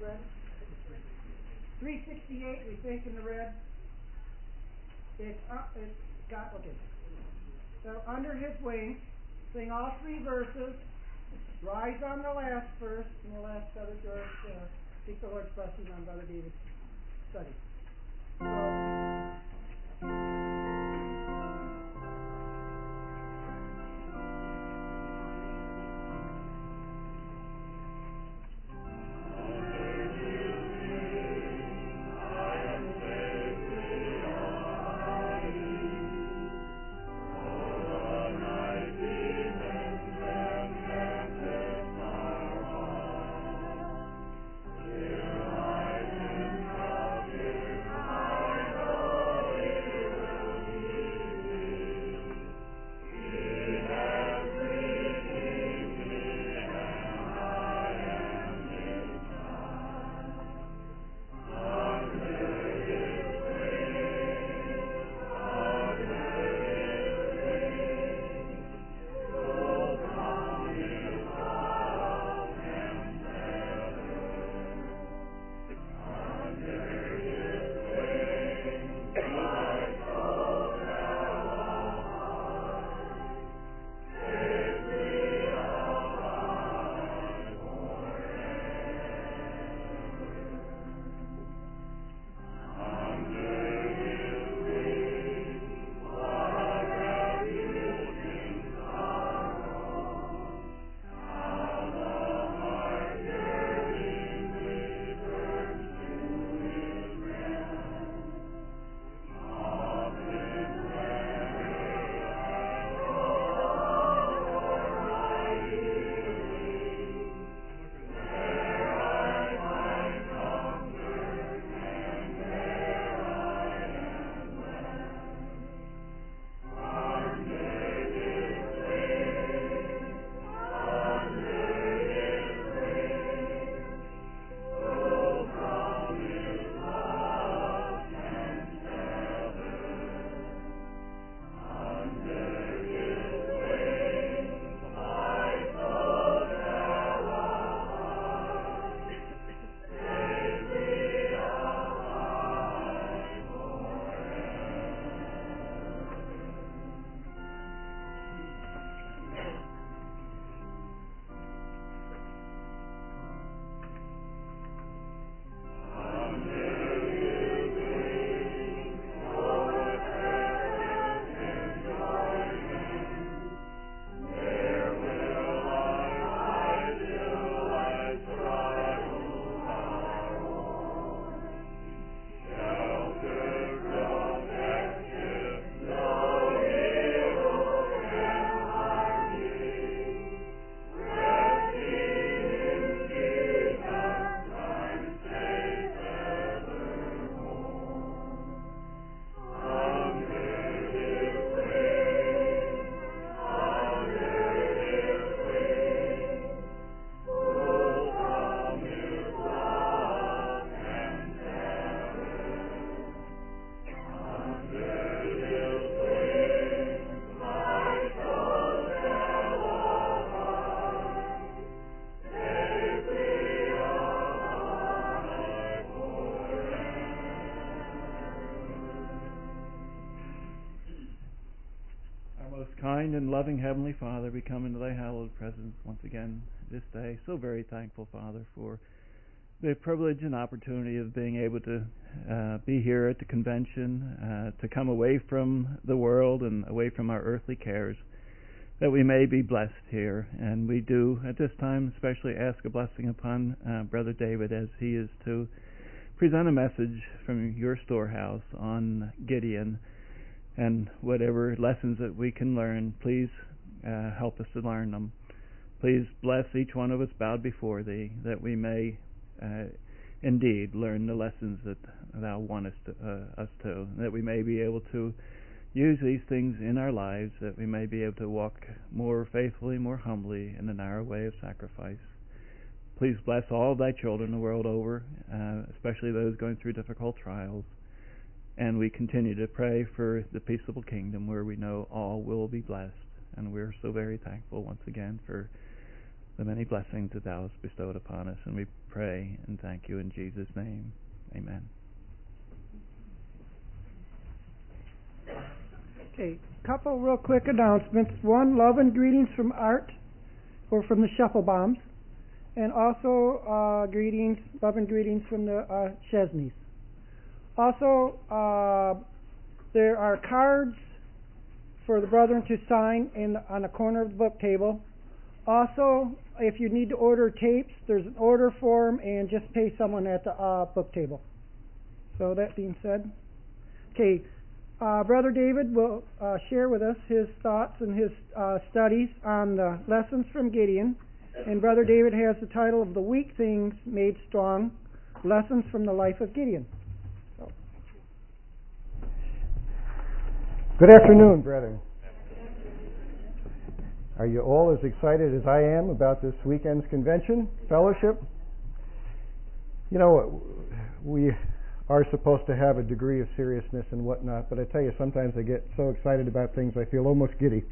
red? 368, we think in the red. It's got, okay. So under his wing, sing all three verses. Rise on the last verse, and we'll ask Brother George to speak the Lord's blessing on Brother David's study. Kind and loving Heavenly Father, we come into thy hallowed presence once again this day. So very thankful, Father, for the privilege and opportunity of being able to be here at the convention, to come away from the world and away from our earthly cares, that we may be blessed here. And we do, at this time, especially ask a blessing upon Brother David as he is to present a message from your storehouse on Gideon. And whatever lessons that we can learn, please help us to learn them. Please bless each one of us bowed before thee, that we may indeed learn the lessons that thou wantest us to, that we may be able to use these things in our lives, that we may be able to walk more faithfully, more humbly in the narrow way of sacrifice. Please bless all of thy children the world over, especially those going through difficult trials. And we continue to pray for the peaceable kingdom where we know all will be blessed. And we're so very thankful once again for the many blessings that thou hast bestowed upon us. And we pray and thank you in Jesus' name. Amen. Okay, couple real quick announcements. One, love and greetings from Art, or from the Shufflebombs, and also greetings, love and greetings from the Chesneys. Also, there are cards for the brethren to sign on the corner of the book table. Also, if you need to order tapes, there's an order form, and just pay someone at the book table. So that being said, okay, Brother David will share with us his thoughts and his studies on the lessons from Gideon. And Brother David has the title of The Weak Things Made Strong, Lessons from the Life of Gideon. So. Good afternoon, brethren. Are you all as excited as I am about this weekend's convention, fellowship? You know, we are supposed to have a degree of seriousness and whatnot, but I tell you, sometimes I get so excited about things I feel almost giddy.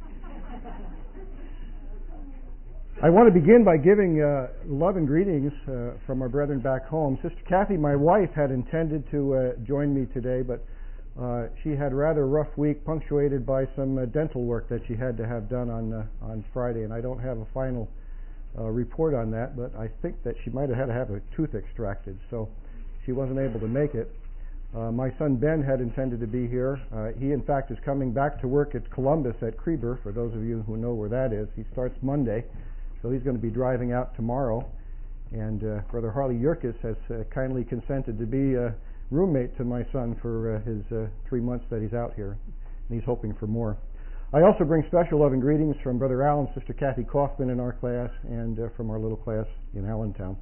I want to begin by giving love and greetings from our brethren back home. Sister Kathy, my wife, had intended to join me today, but she had a rather rough week, punctuated by some dental work that she had to have done on Friday, and I don't have a final report on that, but I think that she might have had to have a tooth extracted, so she wasn't able to make it. My son Ben had intended to be here. He, in fact, is coming back to work at Columbus at Kreber, for those of you who know where that is. He starts Monday, so he's going to be driving out tomorrow. And Brother Harley Yerkes has kindly consented to be a roommate to my son for his 3 months that he's out here, and he's hoping for more. I also bring special love and greetings from Brother Al and Sister Kathy Kaufman in our class, and from our little class in Allentown.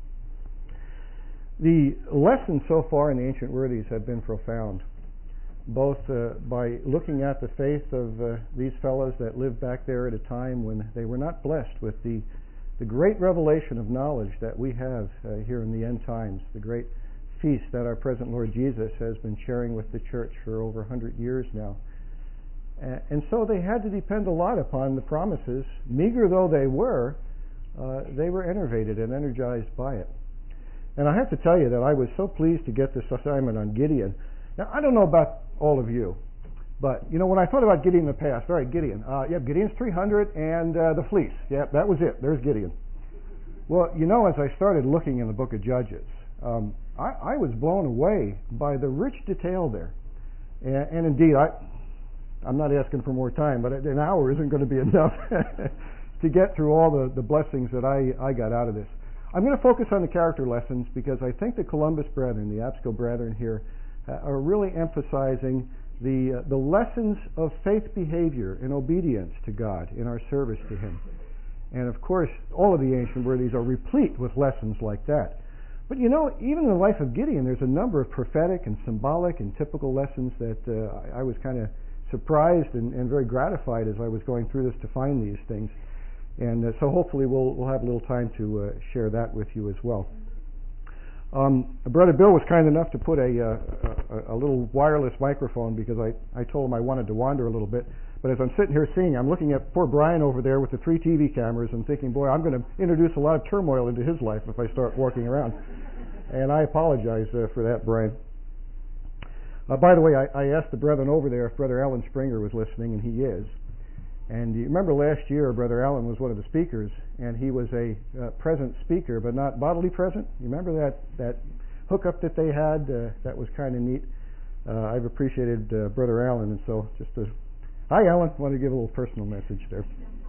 The lessons so far in the Ancient Worthies have been profound, both by looking at the faith of these fellows that lived back there at a time when they were not blessed with the great revelation of knowledge that we have here in the end times, the great feast that our present Lord Jesus has been sharing with the church for over 100 years now. And so they had to depend a lot upon the promises. Meager though they were enervated and energized by it. And I have to tell you that I was so pleased to get this assignment on Gideon. Now, I don't know about all of you, but, you know, when I thought about Gideon in the past, all right, Gideon, Gideon's 300 and the fleece. Yep, that was it. There's Gideon. Well, you know, as I started looking in the book of Judges, I was blown away by the rich detail there. And indeed, I'm not asking for more time, but an hour isn't going to be enough to get through all the blessings that I got out of this. I'm going to focus on the character lessons because I think the Columbus brethren, the Absco brethren here, are really emphasizing the lessons of faith behavior and obedience to God in our service to Him. And of course, all of the ancient worthies are replete with lessons like that. But you know, even in the life of Gideon, there's a number of prophetic and symbolic and typical lessons that I was kind of surprised and very gratified as I was going through this to find these things. And so hopefully we'll have a little time to share that with you as well. Brother Bill was kind enough to put a little wireless microphone because I told him I wanted to wander a little bit. But as I'm sitting here seeing, I'm looking at poor Brian over there with the 3 TV cameras and thinking, boy, I'm going to introduce a lot of turmoil into his life if I start walking around. And I apologize for that, Brian. By the way, I asked the brethren over there if Brother Alan Springer was listening, and he is. And you remember last year, Brother Allen was one of the speakers, and he was a present speaker, but not bodily present. You remember that hookup that they had? That was kind of neat. I've appreciated Brother Allen, and so hi, Alan. I want to give a little personal message there.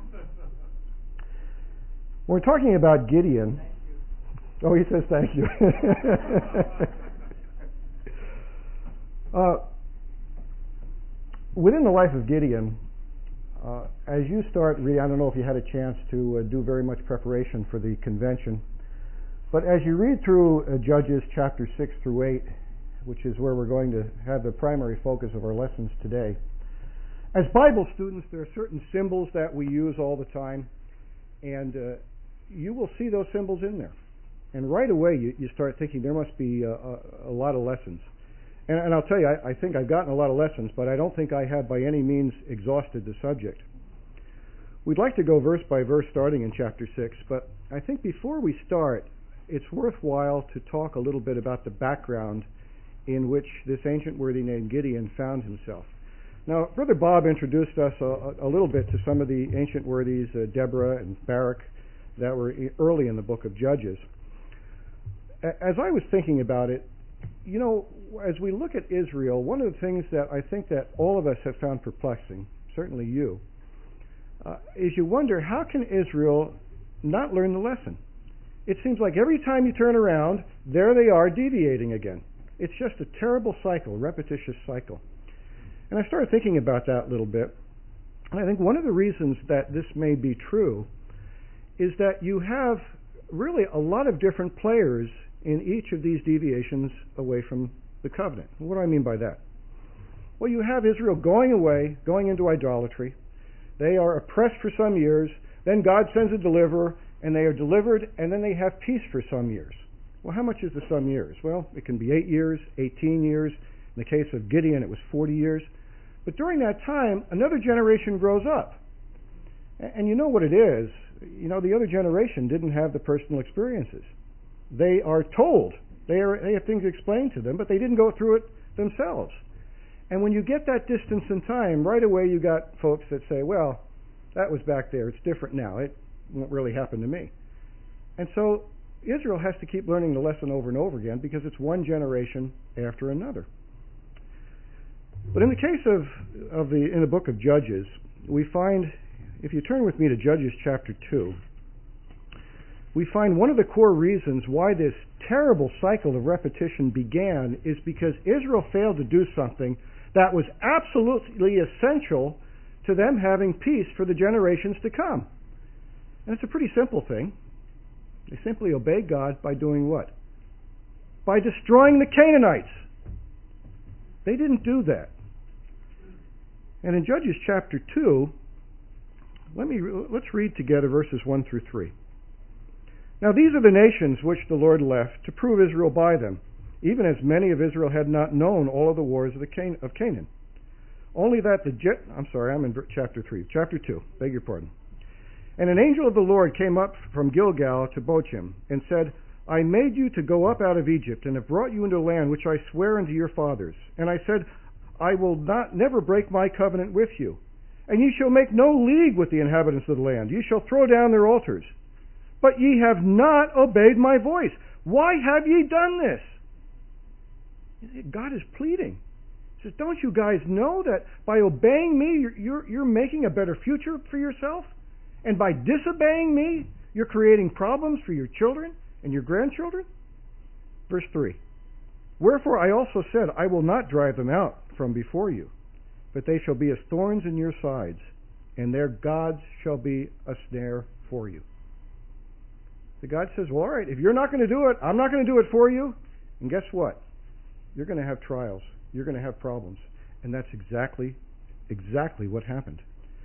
We're talking about Gideon. Oh, he says thank you. Within the life of Gideon, as you start reading, I don't know if you had a chance to do very much preparation for the convention, but as you read through Judges chapter 6 through 8, which is where we're going to have the primary focus of our lessons today, as Bible students, there are certain symbols that we use all the time, and you will see those symbols in there. And right away you start thinking there must be a lot of lessons. And I'll tell you, I think I've gotten a lot of lessons, but I don't think I have by any means exhausted the subject. We'd like to go verse by verse starting in chapter 6, but I think before we start, it's worthwhile to talk a little bit about the background in which this ancient worthy named Gideon found himself. Now, Brother Bob introduced us a little bit to some of the ancient worthies, Deborah and Barak, that were early in the book of Judges. As I was thinking about it, you know, as we look at Israel, one of the things that I think that all of us have found perplexing, certainly you, is you wonder, how can Israel not learn the lesson? It seems like every time you turn around, there they are deviating again. It's just a terrible cycle, repetitious cycle. And I started thinking about that a little bit. And I think one of the reasons that this may be true is that you have really a lot of different players in each of these deviations away from the covenant. What do I mean by that? Well, you have Israel going away, going into idolatry. They are oppressed for some years. Then God sends a deliverer, and they are delivered, and then they have peace for some years. Well, how much is the some years? Well, it can be 8 years, 18 years. In the case of Gideon, it was 40 years. But during that time, another generation grows up. And you know what it is. You know, the other generation didn't have the personal experiences. They are told. They have things explained to them, but they didn't go through it themselves. And when you get that distance in time, right away you got folks that say, well, that was back there. It's different now. It won't really happen to me. And so Israel has to keep learning the lesson over and over again because it's one generation after another. But in the case in the book of Judges, we find, if you turn with me to Judges chapter 2, we find one of the core reasons why this terrible cycle of repetition began is because Israel failed to do something that was absolutely essential to them having peace for the generations to come. And it's a pretty simple thing. They simply obey God by doing what? By destroying the Canaanites. They didn't do that. And in Judges chapter 2, let's read together verses 1 through 3. Now these are the nations which the Lord left to prove Israel by them, even as many of Israel had not known all of the wars of Canaan. Only that I'm in chapter 3, chapter 2, beg your pardon. And an angel of the Lord came up from Gilgal to Bochim, and said, I made you to go up out of Egypt, and have brought you into a land which I swear unto your fathers. And I said, I will never break my covenant with you. And ye shall make no league with the inhabitants of the land. Ye shall throw down their altars. But ye have not obeyed my voice. Why have ye done this? God is pleading. He says, don't you guys know that by obeying me, you're making a better future for yourself? And by disobeying me, you're creating problems for your children and your grandchildren? Verse 3. Wherefore I also said, I will not drive them out from before you, but they shall be as thorns in your sides, and their gods shall be a snare for you. So God says, well, all right, if you're not going to do it, I'm not going to do it for you. And guess what? You're going to have trials. You're going to have problems. And that's exactly what happened.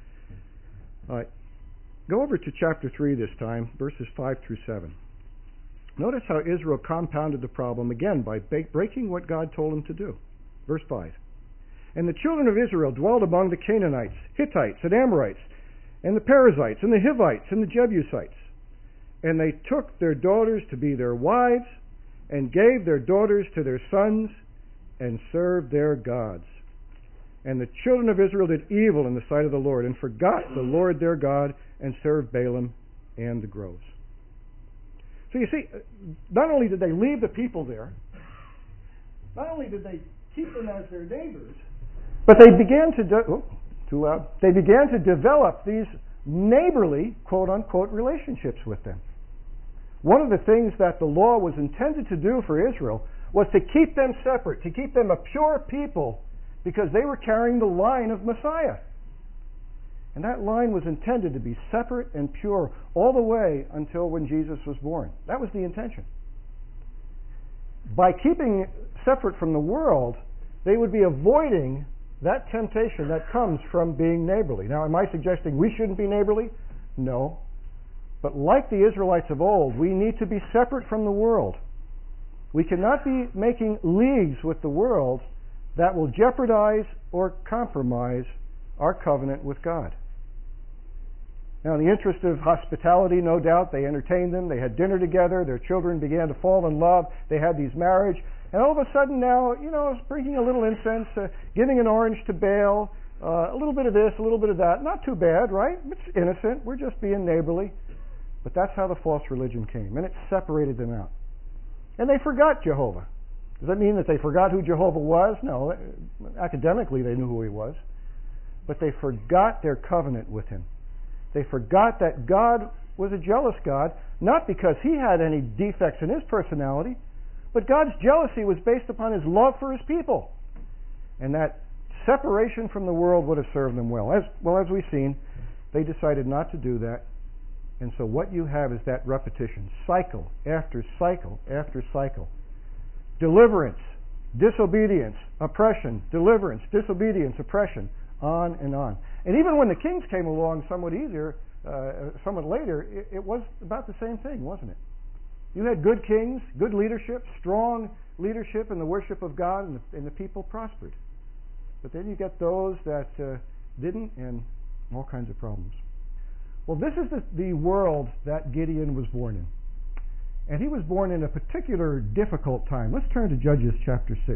All right. Go over to chapter 3 this time, verses 5 through 7. Notice how Israel compounded the problem again by breaking what God told him to do. Verse 5. And the children of Israel dwelled among the Canaanites, Hittites, and Amorites, and the Perizzites, and the Hivites, and the Jebusites. And they took their daughters to be their wives, and gave their daughters to their sons, and served their gods. And the children of Israel did evil in the sight of the Lord, and forgot the Lord their God, and served Balaam and the groves. So you see, not only did they leave the people there, not only did they keep them as their neighbors, but they began they began to develop these neighborly, quote-unquote, relationships with them. One of the things that the law was intended to do for Israel was to keep them separate, to keep them a pure people, because they were carrying the line of Messiah. And that line was intended to be separate and pure all the way until when Jesus was born. That was the intention. By keeping separate from the world, they would be avoiding that temptation that comes from being neighborly. Now, am I suggesting we shouldn't be neighborly? No. But like the Israelites of old, we need to be separate from the world. We cannot be making leagues with the world that will jeopardize or compromise our covenant with God. Now, in the interest of hospitality, no doubt, they entertained them. They had dinner together. Their children began to fall in love. They had these marriage. And all of a sudden now, sprinkling a little incense, giving an orange to Baal, a little bit of this, a little bit of that. Not too bad, right? It's innocent. We're just being neighborly. But that's how the false religion came, and it separated them out. And they forgot Jehovah. Does that mean that they forgot who Jehovah was? No. Academically, they knew who he was. But they forgot their covenant with him. They forgot that God was a jealous God, not because he had any defects in his personality, but God's jealousy was based upon his love for his people. And that separation from the world would have served them well. As we've seen, they decided not to do that. And so what you have is that repetition, cycle after cycle after cycle. Deliverance, disobedience, oppression, deliverance, disobedience, oppression, on and on. And even when the kings came along somewhat later, it was about the same thing, wasn't it? You had good kings, good leadership, strong leadership in the worship of God, and the people prospered. But then you get those that didn't, and all kinds of problems. Well, this is the world that Gideon was born in. And he was born in a particular difficult time. Let's turn to Judges chapter 6.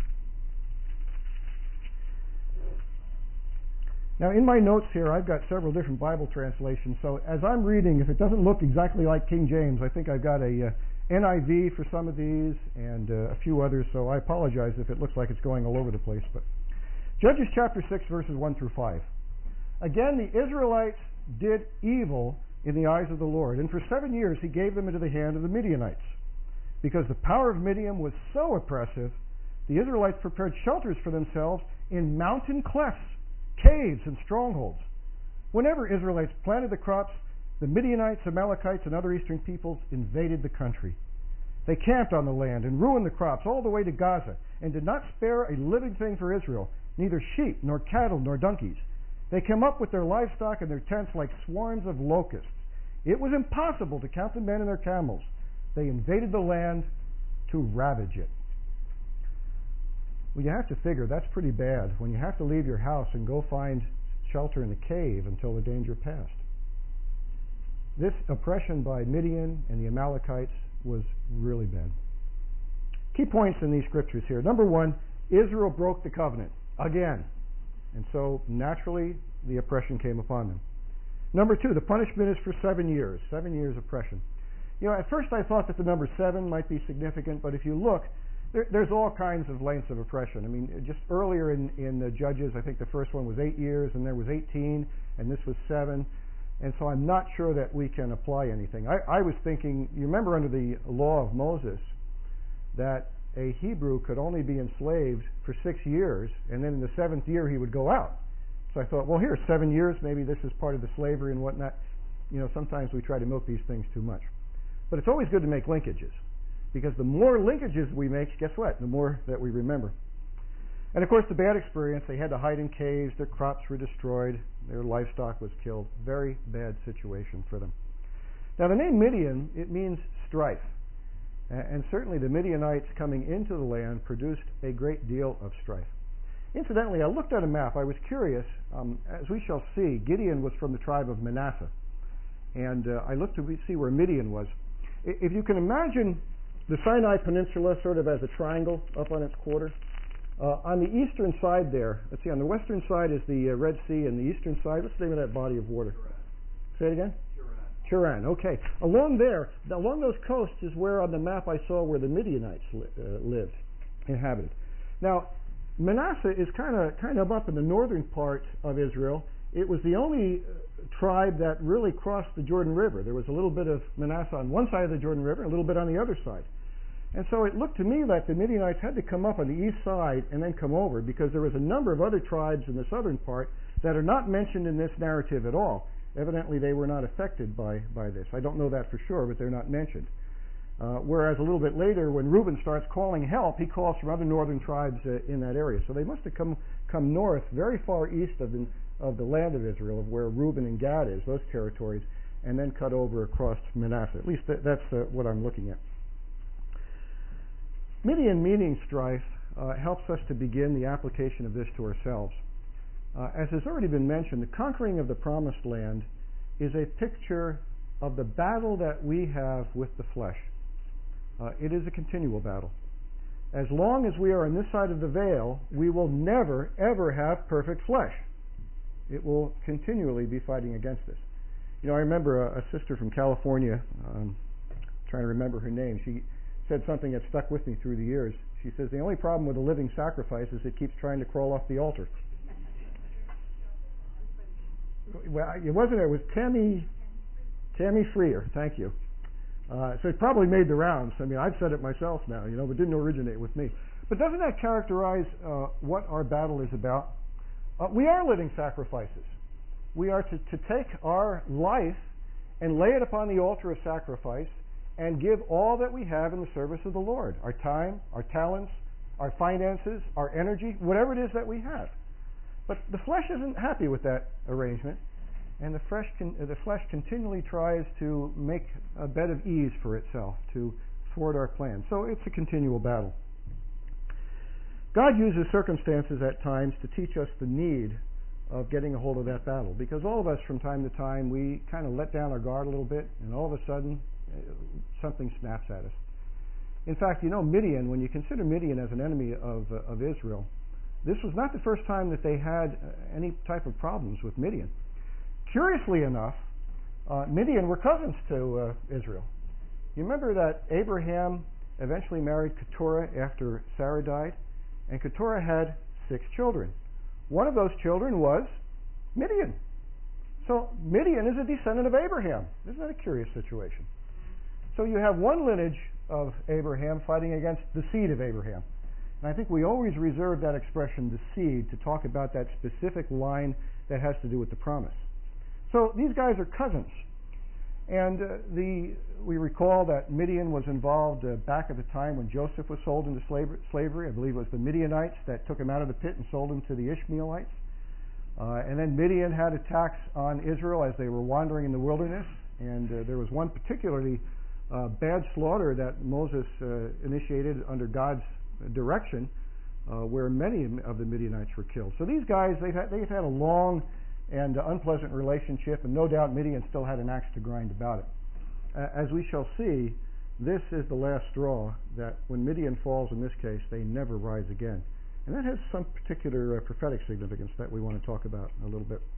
Now, in my notes here, I've got several different Bible translations. So as I'm reading, if it doesn't look exactly like King James, I think I've got a NIV for some of these and a few others. So I apologize if it looks like it's going all over the place. But Judges chapter 6, verses 1 through 5. Again, the Israelites did evil in the eyes of the Lord, and for 7 years he gave them into the hand of the Midianites. Because the power of Midian was so oppressive, the Israelites prepared shelters for themselves in mountain clefts, caves, and strongholds. Whenever Israelites planted the crops, the Midianites, Amalekites, and other eastern peoples invaded the country. They camped on the land and ruined the crops all the way to Gaza, and did not spare a living thing for Israel, neither sheep, nor cattle, nor donkeys. They came up with their livestock and their tents like swarms of locusts. It was impossible to count the men and their camels. They invaded the land to ravage it. Well, you have to figure that's pretty bad when you have to leave your house and go find shelter in a cave until the danger passed. This oppression by Midian and the Amalekites was really bad. Key points in these scriptures here. Number one, Israel broke the covenant again. And so, naturally, the oppression came upon them. Number two, the punishment is for 7 years. 7 years oppression. At first I thought that the number 7 might be significant, but if you look, there's all kinds of lengths of oppression. I mean, just earlier in the Judges, I think the first one was 8 years, and there was 18, and this was 7. And so I'm not sure that we can apply anything. I was thinking, you remember under the law of Moses, that a Hebrew could only be enslaved for 6 years, and then in the 7th year he would go out. So I thought, well, here, 7 years, maybe this is part of the slavery and whatnot. Sometimes we try to milk these things too much. But it's always good to make linkages, because the more linkages we make, guess what? The more that we remember. And of course, the bad experience, they had to hide in caves, their crops were destroyed, their livestock was killed. Very bad situation for them. Now, the name Midian, it means strife. And certainly the Midianites coming into the land produced a great deal of strife. Incidentally, I looked at a map. I was curious. As we shall see, Gideon was from the tribe of Manasseh. And I looked to see where Midian was. If you can imagine the Sinai Peninsula sort of as a triangle up on its quarter, on the eastern side there, let's see, on the western side is the Red Sea, and the eastern side, what's the name of that body of water? Say it again? Turan, okay. Along those coasts is where on the map I saw where the Midianites lived, inhabited. Now, Manasseh is kind of up in the northern part of Israel. It was the only tribe that really crossed the Jordan River. There was a little bit of Manasseh on one side of the Jordan River, and a little bit on the other side. And so it looked to me like the Midianites had to come up on the east side and then come over, because there was a number of other tribes in the southern part that are not mentioned in this narrative at all. Evidently, they were not affected by this. I don't know that for sure, but they're not mentioned. Whereas a little bit later, when Reuben starts calling help, he calls from other northern tribes in that area. So they must have come north, very far east of the land of Israel, of where Reuben and Gad is, those territories, and then cut over across Manasseh. At least that's what I'm looking at. Midian, meaning strife, helps us to begin the application of this to ourselves. As has already been mentioned, the conquering of the Promised Land is a picture of the battle that we have with the flesh. It is a continual battle. As long as we are on this side of the veil, we will never, ever have perfect flesh. It will continually be fighting against us. You know, I remember a sister from California, trying to remember her name. She said something that stuck with me through the years. She says, the only problem with a living sacrifice is it keeps trying to crawl off the altar. Well, it wasn't her. It was Tammy Freer. Thank you. So it probably made the rounds. I mean, I've said it myself now, but it didn't originate with me. But doesn't that characterize what our battle is about? We are living sacrifices. We are to take our life and lay it upon the altar of sacrifice and give all that we have in the service of the Lord. Our time, our talents, our finances, our energy, whatever it is that we have. But the flesh isn't happy with that arrangement, and the flesh continually tries to make a bed of ease for itself to thwart our plans. So it's a continual battle. God uses circumstances at times to teach us the need of getting a hold of that battle, because all of us from time to time we kind of let down our guard a little bit, and all of a sudden something snaps at us. In fact, Midian, when you consider Midian as an enemy of Israel, this was not the first time that they had any type of problems with Midian. Curiously enough, Midian were cousins to Israel. You remember that Abraham eventually married Keturah after Sarah died, and Keturah had 6 children. One of those children was Midian. So Midian is a descendant of Abraham. Isn't that a curious situation? So you have one lineage of Abraham fighting against the seed of Abraham. And I think we always reserve that expression, the seed, to talk about that specific line that has to do with the promise. So these guys are cousins. And we recall that Midian was involved back at the time when Joseph was sold into slavery. I believe it was the Midianites that took him out of the pit and sold him to the Ishmaelites. And then Midian had attacks on Israel as they were wandering in the wilderness. And there was one particularly bad slaughter that Moses initiated under God's direction, where many of the Midianites were killed. So these guys, they've had a long and unpleasant relationship, and no doubt Midian still had an axe to grind about it. As we shall see, this is the last straw, that when Midian falls in this case, they never rise again. And that has some particular prophetic significance that we want to talk about a little bit.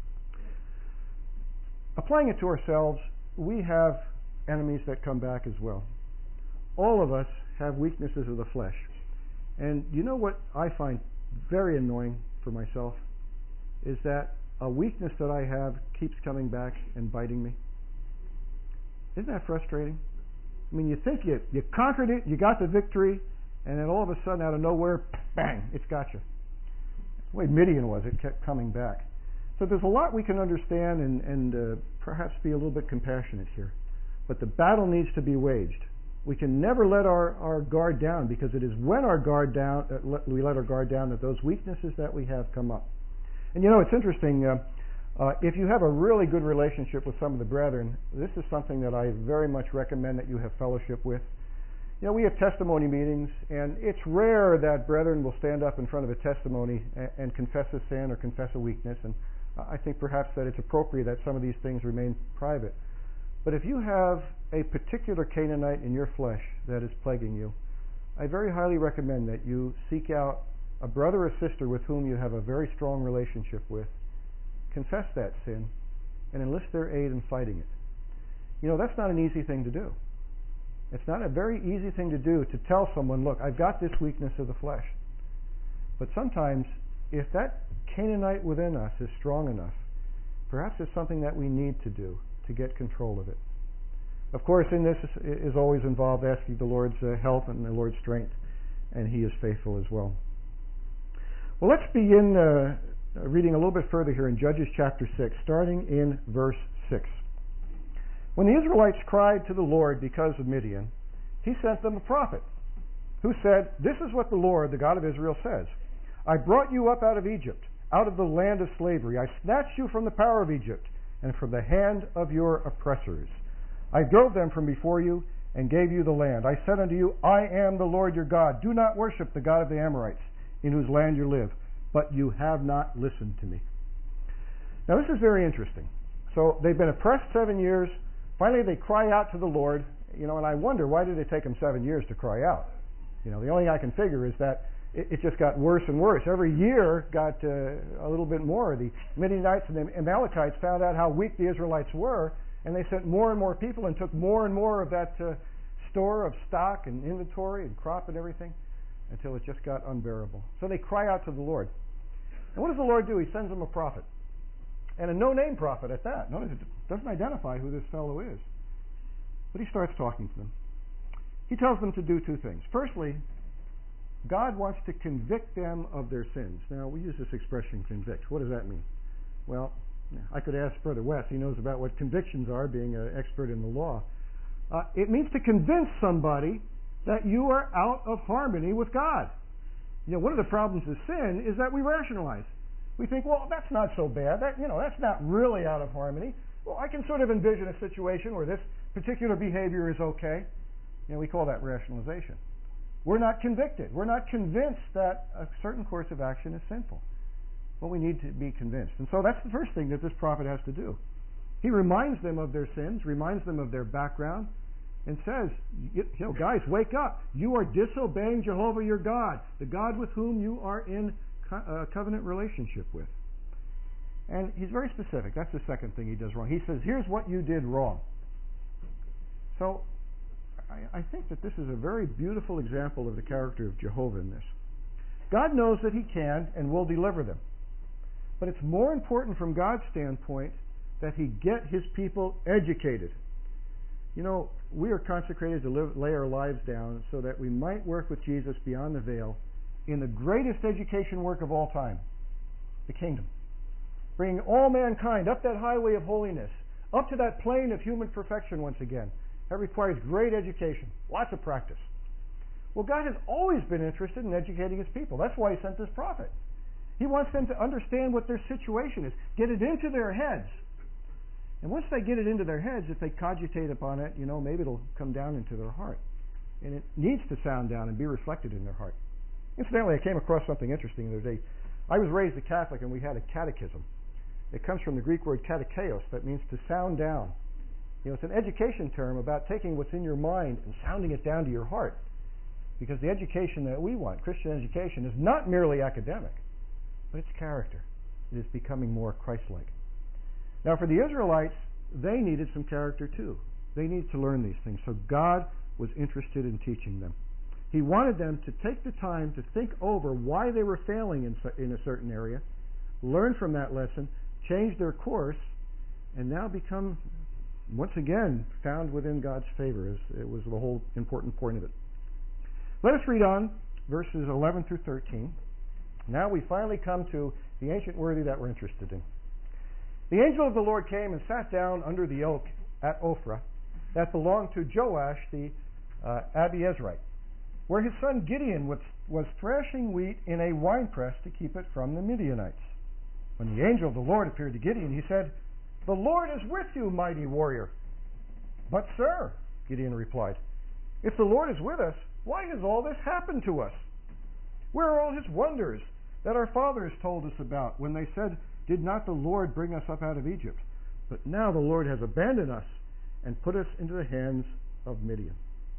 Applying it to ourselves, we have enemies that come back as well. All of us have weaknesses of the flesh. And you know what I find very annoying for myself is that a weakness that I have keeps coming back and biting me. Isn't that frustrating? I mean, you think you conquered it, you got the victory, and then all of a sudden, out of nowhere, bang, it's got you. That's the way Midian was. It kept coming back. So there's a lot we can understand and perhaps be a little bit compassionate here. But the battle needs to be waged. We can never let our guard down, because it is when we let our guard down that those weaknesses that we have come up. And it's interesting, if you have a really good relationship with some of the brethren, this is something that I very much recommend that you have fellowship with. We have testimony meetings, and it's rare that brethren will stand up in front of a testimony and confess a sin or confess a weakness, and I think perhaps that it's appropriate that some of these things remain private. But if you have a particular Canaanite in your flesh that is plaguing you, I very highly recommend that you seek out a brother or sister with whom you have a very strong relationship with, confess that sin, and enlist their aid in fighting it. That's not an easy thing to do. It's not a very easy thing to do to tell someone, look, I've got this weakness of the flesh. But sometimes, if that Canaanite within us is strong enough, perhaps it's something that we need to do to get control of it. Of course, in this is always involved asking the Lord's help and the Lord's strength, and He is faithful as well. Well, let's begin reading a little bit further here in Judges chapter 6, starting in verse 6. When the Israelites cried to the Lord because of Midian, He sent them a prophet who said, "This is what the Lord, the God of Israel, says. I brought you up out of Egypt, out of the land of slavery. I snatched you from the power of Egypt and from the hand of your oppressors. I drove them from before you and gave you the land. I said unto you, I am the Lord your God. Do not worship the God of the Amorites, in whose land you live. But you have not listened to me." Now this is very interesting. So they've been oppressed 7 years. Finally, they cry out to the Lord. And I wonder, why did it take them 7 years to cry out? The only thing I can figure is that it just got worse and worse. Every year got a little bit more. The Midianites and the Amalekites found out how weak the Israelites were, and they sent more and more people and took more and more of that store of stock and inventory and crop and everything until it just got unbearable. So they cry out to the Lord. And what does the Lord do? He sends them a prophet. And a no-name prophet at that. Notice it doesn't identify who this fellow is. But he starts talking to them. He tells them to do two things. Firstly, God wants to convict them of their sins. Now, we use this expression, convict. What does that mean? Well, I could ask Brother West. He knows about what convictions are, being an expert in the law. It means to convince somebody that you are out of harmony with God. One of the problems with sin is that we rationalize. We think, well, that's not so bad. That's not really out of harmony. Well, I can sort of envision a situation where this particular behavior is okay. We call that rationalization. We're not convicted. We're not convinced that a certain course of action is sinful. Well, we need to be convinced. And so that's the first thing that this prophet has to do. He reminds them of their sins, reminds them of their background, and says, guys, wake up. You are disobeying Jehovah your God, the God with whom you are in covenant relationship with. And he's very specific. That's the second thing he does wrong. He says, here's what you did wrong. So I think that this is a very beautiful example of the character of Jehovah in this. God knows that he can and will deliver them. But it's more important from God's standpoint that he get his people educated. We are consecrated to lay our lives down so that we might work with Jesus beyond the veil in the greatest education work of all time, the kingdom. Bringing all mankind up that highway of holiness, up to that plane of human perfection once again. That requires great education, lots of practice. Well, God has always been interested in educating his people. That's why he sent this prophet. He wants them to understand what their situation is, get it into their heads. And once they get it into their heads, if they cogitate upon it, maybe it'll come down into their heart. And it needs to sound down and be reflected in their heart. Incidentally, I came across something interesting the other day. I was raised a Catholic, and we had a catechism. It comes from the Greek word katecheos, that means to sound down. It's an education term about taking what's in your mind and sounding it down to your heart. Because the education that we want, Christian education, is not merely academic, but it's character. It is becoming more Christ-like. Now, for the Israelites, they needed some character too. They needed to learn these things. So God was interested in teaching them. He wanted them to take the time to think over why they were failing in a certain area, learn from that lesson, change their course, and now become, once again, found within God's favor. It was the whole important point of it. Let us read on, verses 11 through 13. Now we finally come to the ancient worthy that we're interested in. The angel of the Lord came and sat down under the oak at Ophrah that belonged to Joash the Abiezrite, where his son Gideon was thrashing wheat in a winepress to keep it from the Midianites. When the angel of the Lord appeared to Gideon, he said, "The Lord is with you, mighty warrior." "But, sir," Gideon replied, "if the Lord is with us, why has all this happened to us? Where are all his wonders that our fathers told us about when they said, 'Did not the Lord bring us up out of Egypt?' But now the Lord has abandoned us and put us into the hands of Midian."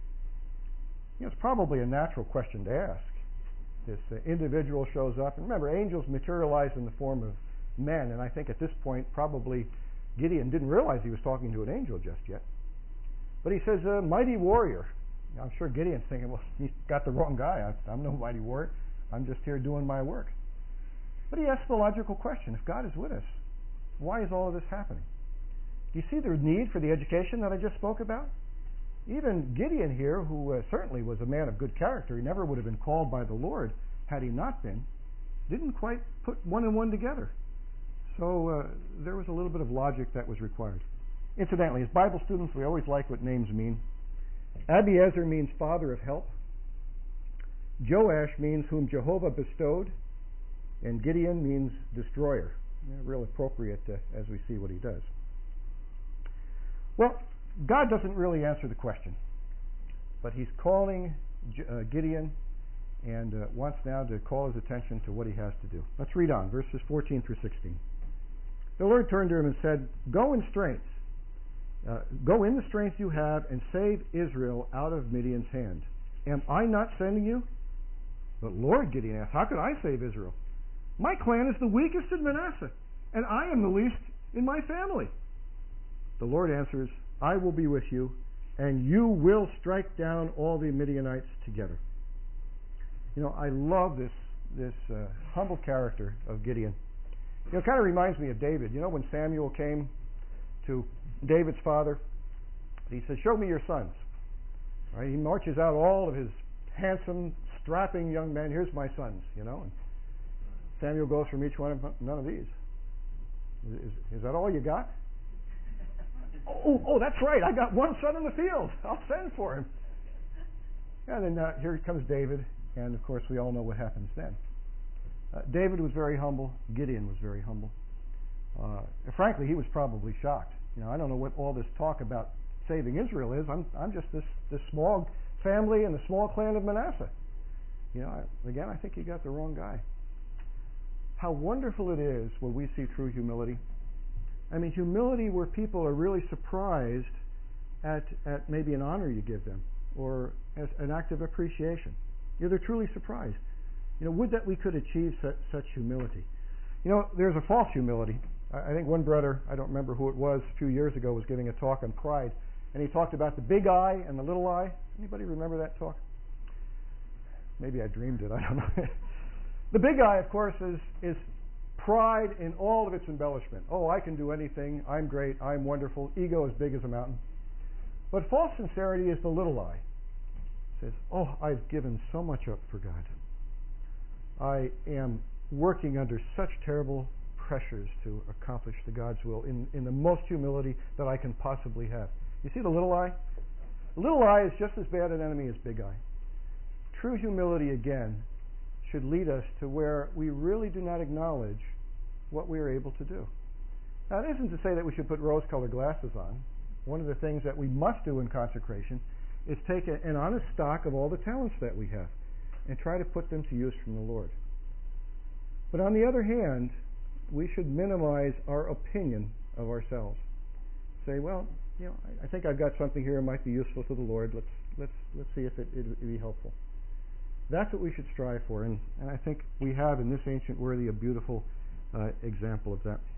It's probably a natural question to ask. This individual shows up. And remember, angels materialize in the form of men, and I think at this point probably Gideon didn't realize he was talking to an angel just yet. But he says, "Mighty warrior." Now, I'm sure Gideon's thinking, well, he's got the wrong guy. I'm no mighty warrior. I'm just here doing my work. But he asks the logical question, if God is with us, why is all of this happening? Do you see the need for the education that I just spoke about? Even Gideon here, who certainly was a man of good character, he never would have been called by the Lord had he not been, didn't quite put one and one together. So there was a little bit of logic that was required. Incidentally, as Bible students, we always like what names mean. Abiezer means father of help. Joash means whom Jehovah bestowed. And Gideon means destroyer. Real appropriate as we see what he does. Well, God doesn't really answer the question, but he's calling Gideon and wants now to call his attention to what he has to do. Let's read on, verses 14 through 16. The Lord turned to him and said, go in strength. Go in the strength you have and save Israel out of Midian's hand. Am I not sending you? But Lord, Gideon asked, how could I save Israel? My clan is the weakest in Manasseh, and I am the least in my family. The Lord answers, I will be with you, and you will strike down all the Midianites together. You know, I love this humble character of Gideon. You know, it kind of reminds me of David. You know, when Samuel came to David's father, he says, show me your sons. Right? He marches out all of his handsome, strapping young men. Here's my sons, you know. And Samuel goes from each one of them, none of these. Is that all you got? Oh, that's right. I got one son in the field. I'll send for him. And then here comes David, and of course we all know what happens then. David was very humble. Gideon was very humble. Frankly, he was probably shocked. You know, I don't know what all this talk about saving Israel is. I'm just this small family and the small clan of Manasseh. You know, again, I think you got the wrong guy. How wonderful it is when we see true humility. I mean, humility where people are really surprised at maybe an honor you give them or as an act of appreciation. You know, they're truly surprised. You know, would that we could achieve such humility. You know, there's a false humility. I think one brother, I don't remember who it was, a few years ago was giving a talk on pride, and he talked about the big I and the little I. Anybody remember that talk? Maybe I dreamed it, I don't know. The big I, of course, is pride in all of its embellishment. Oh, I can do anything. I'm great. I'm wonderful. Ego as big as a mountain. But false sincerity is the little I. It says, oh, I've given so much up for God. I am working under such terrible pressures to accomplish the God's will in the most humility that I can possibly have. You see the little I? The little I is just as bad an enemy as big I. True humility, again, should lead us to where we really do not acknowledge what we are able to do. Now, it isn't to say that we should put rose-colored glasses on. One of the things that we must do in consecration is take an honest stock of all the talents that we have and try to put them to use from the Lord. But on the other hand, we should minimize our opinion of ourselves. Say, well, you know, I think I've got something here that might be useful to the Lord. Let's see if it'd be helpful. That's what we should strive for, and I think we have in this ancient worthy a beautiful example of that.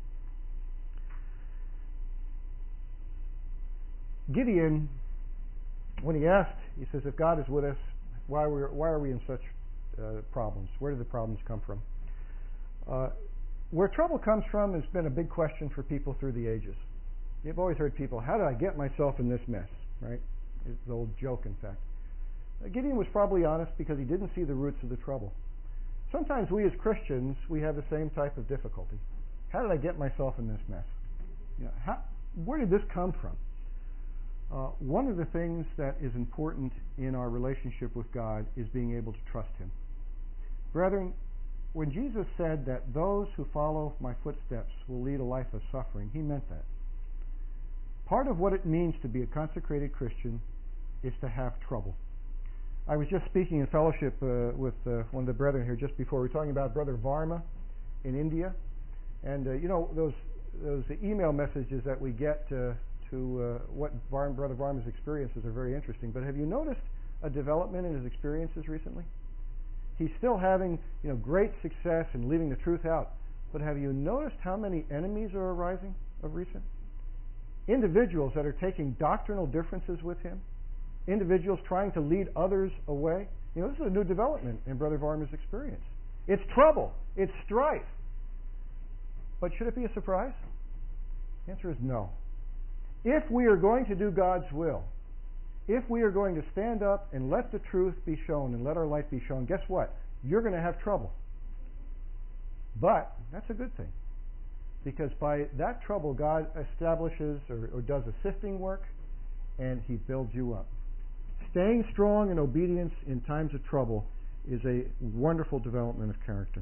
Gideon, when he asked, he says, if God is with us, why are we in such problems? Where do the problems come from? Where trouble comes from has been a big question for people through the ages. You've always heard people, how did I get myself in this mess? Right? It's the old joke, in fact. Gideon was probably honest because he didn't see the roots of the trouble. Sometimes we as Christians, we have the same type of difficulty. How did I get myself in this mess? You know, where did this come from? One of the things that is important in our relationship with God is being able to trust Him. Brethren, when Jesus said that those who follow my footsteps will lead a life of suffering, He meant that. Part of what it means to be a consecrated Christian is to have trouble. I was just speaking in fellowship with one of the brethren here just before. We were talking about Brother Varma in India. And, you know, those email messages that we get to what Brother Varma's experiences are very interesting. But have you noticed a development in his experiences recently? He's still having, you know, great success in leaving the truth out. But have you noticed how many enemies are arising of recent? Individuals that are taking doctrinal differences with him. Individuals trying to lead others away. You know, this is a new development in Brother Varma's experience. It's trouble. It's strife. But should it be a surprise? The answer is no. If we are going to do God's will, if we are going to stand up and let the truth be shown and let our light be shown, guess what? You're going to have trouble. But that's a good thing. Because by that trouble, God establishes or does a sifting work, and He builds you up. Staying strong in obedience in times of trouble is a wonderful development of character.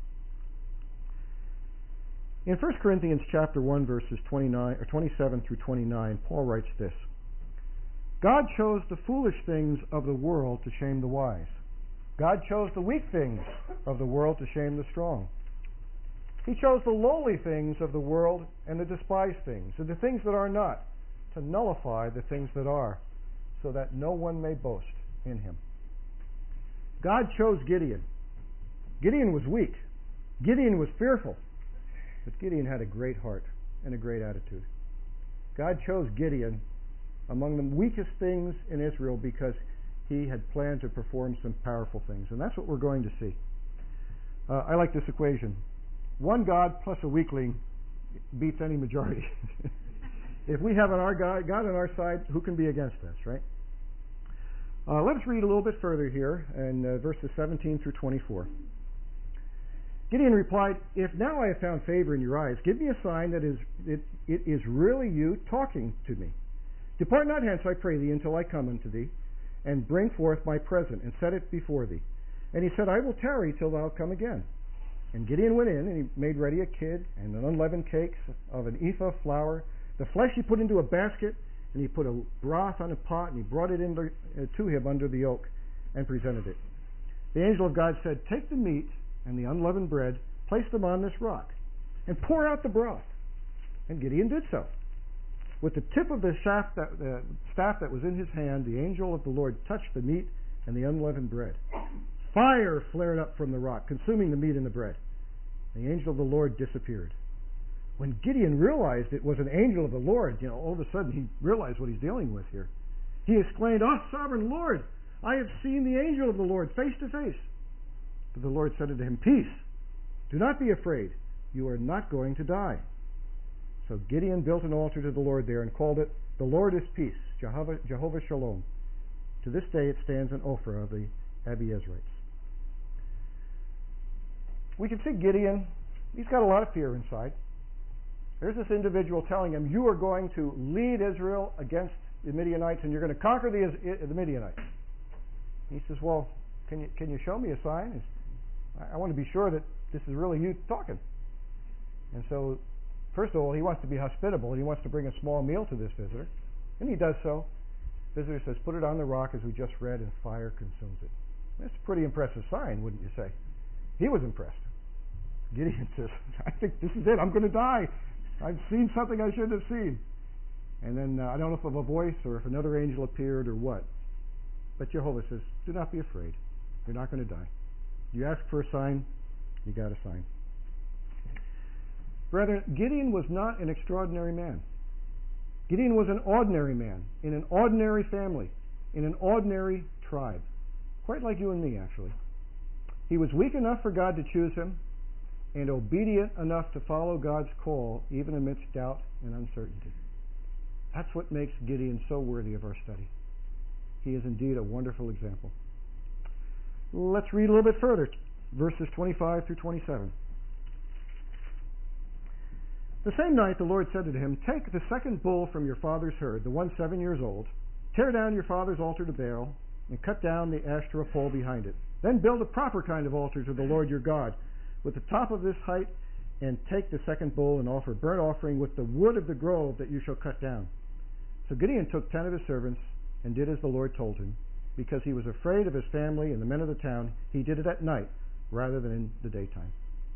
In 1 Corinthians chapter 1, verses 27 through 29, Paul writes this: God chose the foolish things of the world to shame the wise. God chose the weak things of the world to shame the strong. He chose the lowly things of the world and the despised things, and the things that are not, to nullify the things that are, so that no one may boast in him. God chose Gideon. Gideon was weak. Gideon was fearful. But Gideon had a great heart and a great attitude. God chose Gideon among the weakest things in Israel because he had planned to perform some powerful things. And that's what we're going to see. I like this equation. One God plus a weakling beats any majority. If we have our God on our side, who can be against us, right? Let's read a little bit further here in verses 17 through 24. Gideon replied, "If now I have found favor in your eyes, give me a sign that it is really you talking to me. Depart not hence, I pray thee, until I come unto thee, and bring forth my present, and set it before thee." And he said, "I will tarry till thou come again." And Gideon went in, and he made ready a kid, and an unleavened cakes of an ephah of flour. The flesh he put into a basket, and he put a broth on a pot, and he brought it to him under the oak, and presented it. The angel of God said, "Take the meat and the unleavened bread, place them on this rock, and pour out the broth." And Gideon did so. With the tip of the staff that was in his hand, the angel of the Lord touched the meat and the unleavened bread. Fire flared up from the rock, consuming the meat and the bread. The angel of the Lord disappeared. When Gideon realized it was an angel of the Lord, all of a sudden he realized what he's dealing with here. He exclaimed, "Oh, sovereign Lord, I have seen the angel of the Lord face to face." But the Lord said unto him, "Peace, do not be afraid, you are not going to die." So Gideon built an altar to the Lord there and called it, "The Lord is Peace," Jehovah Shalom. To this day it stands in Ophrah of the Abiezrites. We can see Gideon, he's got a lot of fear inside. There's this individual telling him, "You are going to lead Israel against the Midianites, and you're going to conquer the Midianites." He says, "Well, can you show me a sign? I want to be sure that this is really you talking." And so, first of all, he wants to be hospitable, and he wants to bring a small meal to this visitor. And he does so. The visitor says, "Put it on the rock," as we just read, and fire consumes it. That's a pretty impressive sign, wouldn't you say? He was impressed. Gideon says, "I think this is it. I'm going to die. I've seen something I shouldn't have seen." And then I don't know if a voice or if another angel appeared or what. But Jehovah says, "Do not be afraid. You're not going to die. You ask for a sign, you got a sign." Brethren, Gideon was not an extraordinary man. Gideon was an ordinary man in an ordinary family, in an ordinary tribe. Quite like you and me, actually. He was weak enough for God to choose him, and obedient enough to follow God's call even amidst doubt and uncertainty. That's what makes Gideon so worthy of our study. He is indeed a wonderful example. Let's read a little bit further, verses 25 through 27. The same night the Lord said to him, "Take the second bull from your father's herd, the one 7 years old, tear down your father's altar to Baal, and cut down the Asherah pole behind it. Then build a proper kind of altar to the Lord your God, with the top of this height, and take the second bull and offer burnt offering with the wood of the grove that you shall cut down." So Gideon took 10 of his servants and did as the Lord told him. Because he was afraid of his family and the men of the town, he did it at night rather than in the daytime.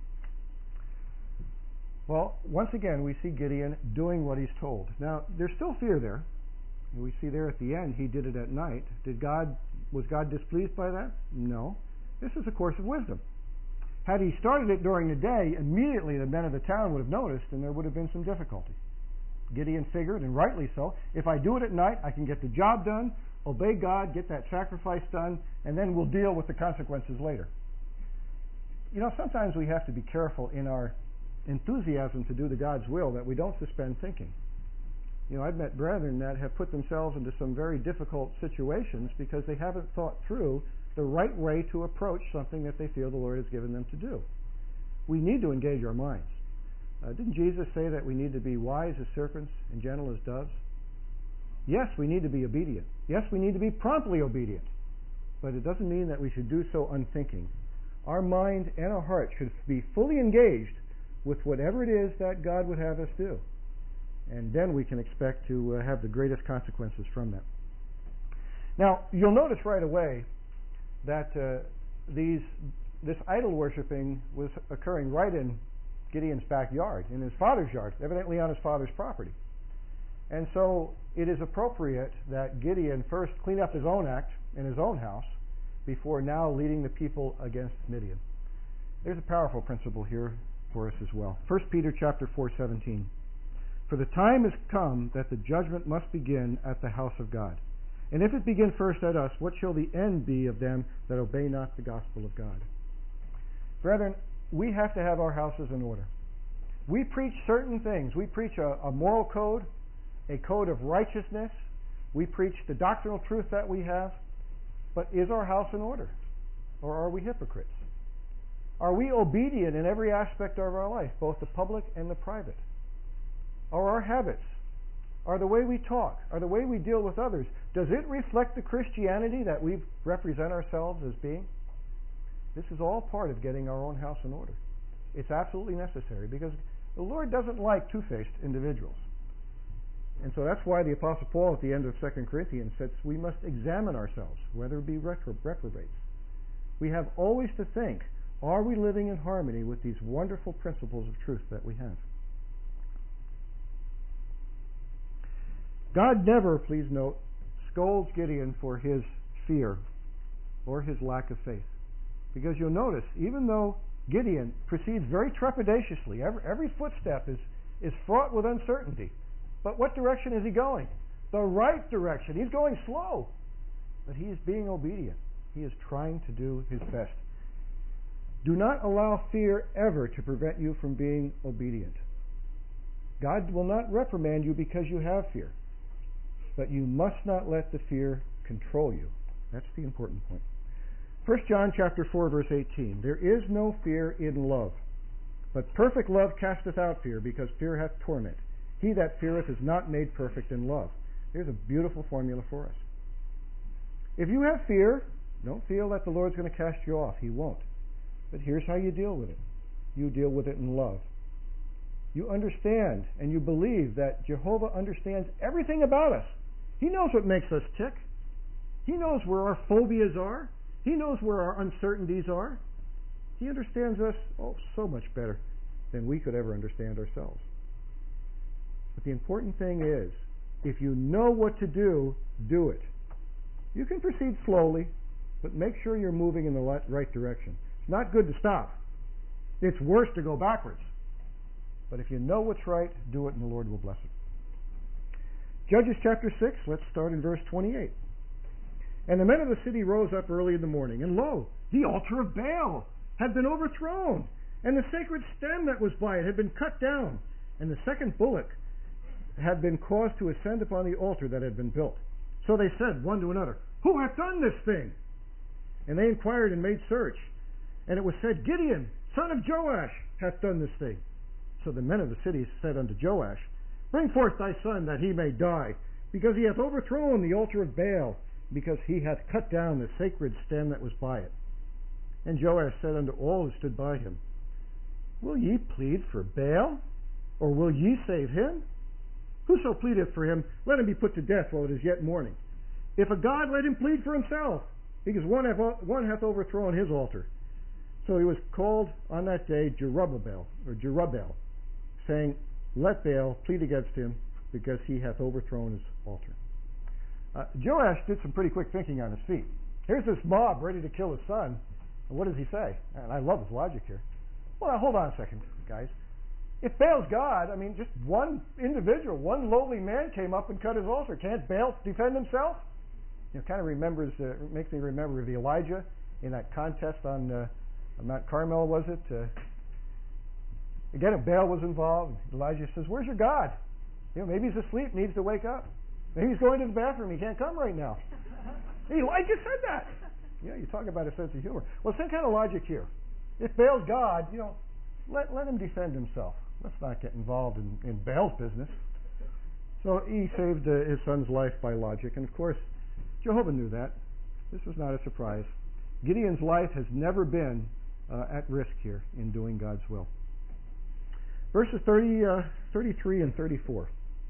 Well, once again, we see Gideon doing what he's told. Now, there's still fear there. We see there at the end, he did it at night. Was God displeased by that? No. This is a course of wisdom. Had he started it during the day, immediately the men of the town would have noticed, and there would have been some difficulty. Gideon figured, and rightly so, if I do it at night, I can get the job done, obey God, get that sacrifice done, and then we'll deal with the consequences later. Sometimes we have to be careful in our enthusiasm to do the God's will that we don't suspend thinking. I've met brethren that have put themselves into some very difficult situations because they haven't thought through the right way to approach something that they feel the Lord has given them to do. We need to engage our minds. Didn't Jesus say that we need to be wise as serpents and gentle as doves? Yes, we need to be obedient. Yes, we need to be promptly obedient. But it doesn't mean that we should do so unthinking. Our mind and our heart should be fully engaged with whatever it is that God would have us do. And then we can expect to have the greatest consequences from that. Now, you'll notice right away that this idol worshiping was occurring right in Gideon's backyard, in his father's yard, evidently on his father's property. And so it is appropriate that Gideon first clean up his own act in his own house before now leading the people against Midian. There's a powerful principle here for us as well. 1 Peter chapter 4:17. For the time has come that the judgment must begin at the house of God. And if it begin first at us, what shall the end be of them that obey not the gospel of God? Brethren, we have to have our houses in order. We preach certain things. We preach a moral code, a code of righteousness. We preach the doctrinal truth that we have. But is our house in order? Or are we hypocrites? Are we obedient in every aspect of our life, both the public and the private? Are our habits, are the way we talk, are the way we deal with others, does it reflect the Christianity that we represent ourselves as being? This is all part of getting our own house in order. It's absolutely necessary because the Lord doesn't like two-faced individuals. And so that's why the Apostle Paul at the end of 2 Corinthians says we must examine ourselves, whether it be reprobates. We have always to think, are we living in harmony with these wonderful principles of truth that we have? God never, please note, scolds Gideon for his fear or his lack of faith. Because you'll notice, even though Gideon proceeds very trepidatiously, every footstep is fraught with uncertainty. But what direction is he going? The right direction. He's going slow. But he is being obedient. He is trying to do his best. Do not allow fear ever to prevent you from being obedient. God will not reprimand you because you have fear. But you must not let the fear control you. That's the important point. 1 John chapter 4, verse 18. There is no fear in love, but perfect love casteth out fear, because fear hath torment. He that feareth is not made perfect in love. There's a beautiful formula for us. If you have fear, don't feel that the Lord's going to cast you off. He won't. But here's how you deal with it. You deal with it in love. You understand and you believe that Jehovah understands everything about us. He knows what makes us tick. He knows where our phobias are. He knows where our uncertainties are. He understands us so much better than we could ever understand ourselves. But the important thing is, if you know what to do, do it. You can proceed slowly, but make sure you're moving in the right direction. It's not good to stop. It's worse to go backwards. But if you know what's right, do it and the Lord will bless it. Judges chapter 6, let's start in verse 28. And the men of the city rose up early in the morning, and lo, the altar of Baal had been overthrown, and the sacred stem that was by it had been cut down, and the second bullock had been caused to ascend upon the altar that had been built. So they said one to another, Who hath done this thing? And they inquired and made search. And it was said, Gideon, son of Joash, hath done this thing. So the men of the city said unto Joash, Bring forth thy son, that he may die, because he hath overthrown the altar of Baal, because he hath cut down the sacred stem that was by it. And Joash said unto all who stood by him, Will ye plead for Baal, or will ye save him? Whoso pleadeth for him, let him be put to death while it is yet morning. If a god, let him plead for himself, because one hath overthrown his altar. So he was called on that day Jerubbaal, saying, Let Baal plead against him, because he hath overthrown his altar. Joash did some pretty quick thinking on his feet. Here's this mob ready to kill his son, and what does he say? And I love his logic here. Well, now, hold on a second, guys. If Baal's God, just one individual, one lowly man came up and cut his altar. Can't Baal defend himself? It kind of makes me remember of Elijah in that contest on Mount Carmel, was it? Again, if Baal was involved, Elijah says, Where's your God? Maybe he's asleep, needs to wake up. Maybe he's going to the bathroom, he can't come right now. Elijah said that. You talk about a sense of humor. Well, same kind of logic here. If Baal's God, let him defend himself. Let's not get involved in Baal's business. So he saved his son's life by logic. And of course, Jehovah knew that. This was not a surprise. Gideon's life has never been at risk here in doing God's will. Verses 33 and 34.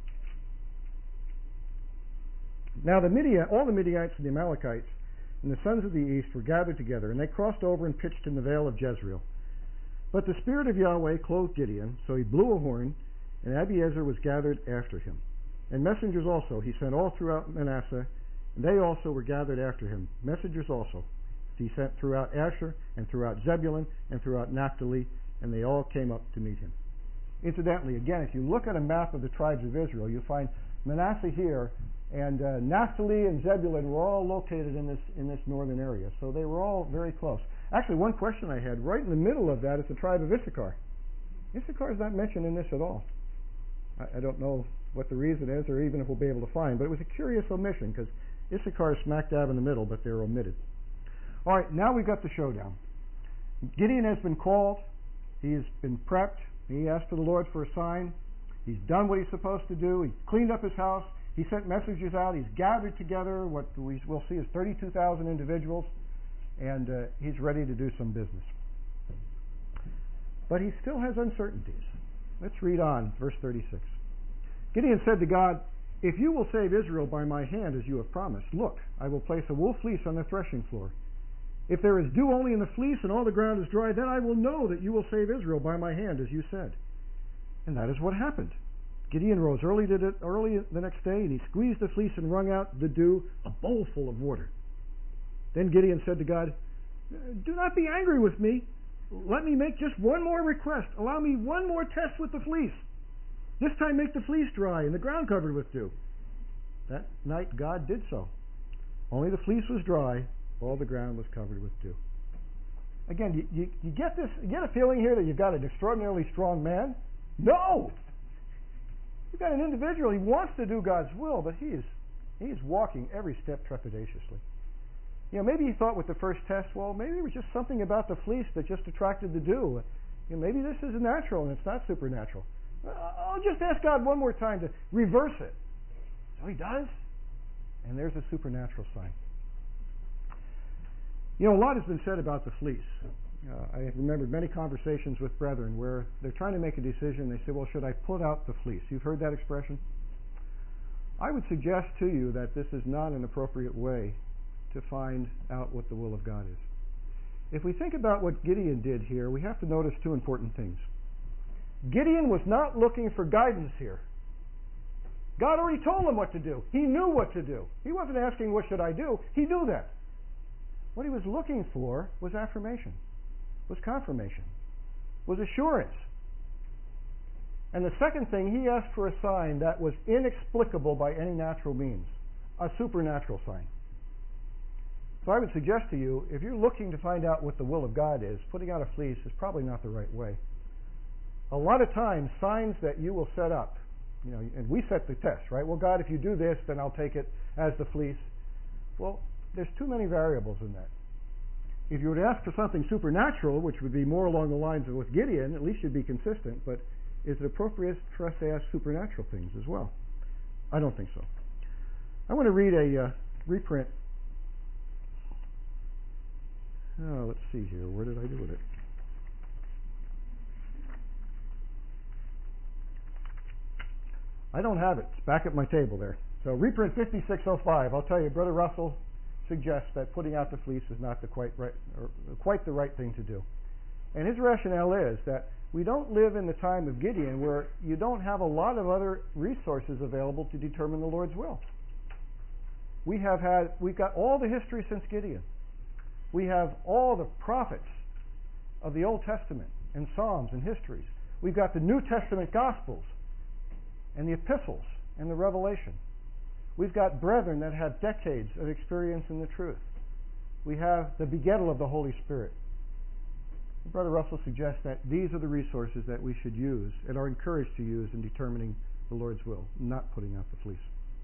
Now all the Midianites and the Amalekites and the sons of the east were gathered together, and they crossed over and pitched in the vale of Jezreel. But the Spirit of Yahweh clothed Gideon, so he blew a horn, and Abiezer was gathered after him. And messengers also he sent all throughout Manasseh, and they also were gathered after him. Messengers also he sent throughout Asher, and throughout Zebulun, and throughout Naphtali, and they all came up to meet him. Incidentally, again, if you look at a map of the tribes of Israel, you find Manasseh here, and Naphtali and Zebulun were all located in this northern area, so they were all very close. Actually, one question I had, right in the middle of that is the tribe of Issachar. Issachar is not mentioned in this at all. I don't know what the reason is, or even if we'll be able to find, but it was a curious omission, because Issachar is smack dab in the middle, but they're omitted. All right, now we've got the showdown. Gideon has been called. He's been prepped. He asked to the Lord for a sign. He's done what he's supposed to do. He cleaned up his house. He sent messengers out. He's gathered together what we'll see is 32,000 individuals, and he's ready to do some business. But he still has uncertainties. Let's read on, verse 36. Gideon said to God, "If you will save Israel by my hand as you have promised, look, I will place a wool fleece on the threshing floor. If there is dew only in the fleece and all the ground is dry, then I will know that you will save Israel by my hand as you said." And that is what happened. Gideon rose early the next day, and he squeezed the fleece and wrung out the dew, a bowl full of water. Then Gideon said to God, "Do not be angry with me. Let me make just one more request. Allow me one more test with the fleece. This time make the fleece dry and the ground covered with dew." That night God did so. Only the fleece was dry, all the ground was covered with dew. Again, you get this? You get a feeling here that you've got an extraordinarily strong man? No! You've got an individual. He wants to do God's will, but he is walking every step trepidatiously. You know, maybe he thought with the first test, well, maybe it was just something about the fleece that just attracted the dew. You know, maybe this is natural and it's not supernatural. I'll just ask God one more time to reverse it. So he does, and there's a supernatural sign. You know, a lot has been said about the fleece. I have remembered many conversations with brethren where they're trying to make a decision. They say, well, should I put out the fleece? You've heard that expression? I would suggest to you that this is not an appropriate way to find out what the will of God is. If we think about what Gideon did here, we have to notice two important things. Gideon was not looking for guidance here. God already told him what to do. He knew what to do. He wasn't asking, what should I do? He knew that. What he was looking for was affirmation, was confirmation, was assurance. And the second thing, he asked for a sign that was inexplicable by any natural means, a supernatural sign. So I would suggest to you, if you're looking to find out what the will of God is, putting out a fleece is probably not the right way. A lot of times, signs that you will set up, you know, and we set the test, right? Well, God, if you do this, then I'll take it as the fleece. Well, there's too many variables in that. If you were to ask for something supernatural, which would be more along the lines of with Gideon, at least you'd be consistent, but is it appropriate for us to ask supernatural things as well? I don't think so. I want to read a reprint. Oh, let's see here. Where did I do with it? I don't have it. It's back at my table there. So reprint 5605. I'll tell you, Brother Russell suggests that putting out the fleece is not quite the right thing to do. And his rationale is that we don't live in the time of Gideon where you don't have a lot of other resources available to determine the Lord's will. We've got all the history since Gideon. We have all the prophets of the Old Testament and Psalms and histories. We've got the New Testament Gospels and the epistles and the Revelation. We've got brethren that have decades of experience in the truth. We have the begettal of the Holy Spirit. Brother Russell suggests that these are the resources that we should use and are encouraged to use in determining the Lord's will, not putting out the fleece.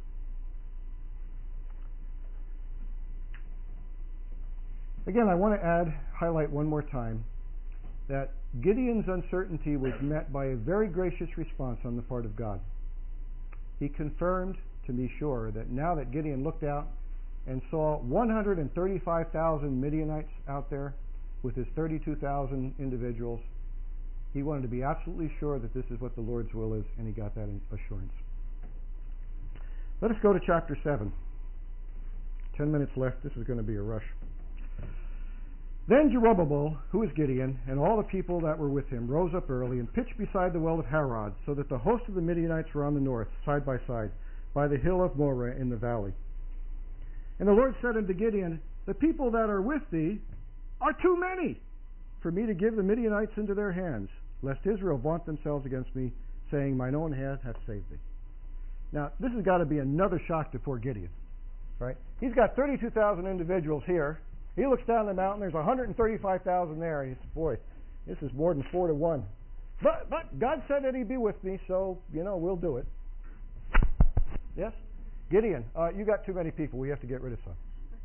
Again, I want to highlight one more time that Gideon's uncertainty was met by a very gracious response on the part of God. He confirmed, to be sure, that now that Gideon looked out and saw 135,000 Midianites out there with his 32,000 individuals, he wanted to be absolutely sure that this is what the Lord's will is, and he got that assurance. Let us go to chapter 7. 10 minutes left. This is going to be a rush. Then Jerubbaal, who is Gideon, and all the people that were with him rose up early and pitched beside the well of Harod, so that the host of the Midianites were on the north, side by side, by the hill of Moreh in the valley. And the Lord said unto Gideon, the people that are with thee are too many for me to give the Midianites into their hands, lest Israel vaunt themselves against me, saying, mine own hand hath saved thee. Now, this has got to be another shock to poor Gideon, right? He's got 32,000 individuals here. He looks down the mountain, there's 135,000 there, and he says, boy, this is more than 4 to 1. But God said that he'd be with me, so, we'll do it. Yes? Gideon, you got too many people. We have to get rid of some.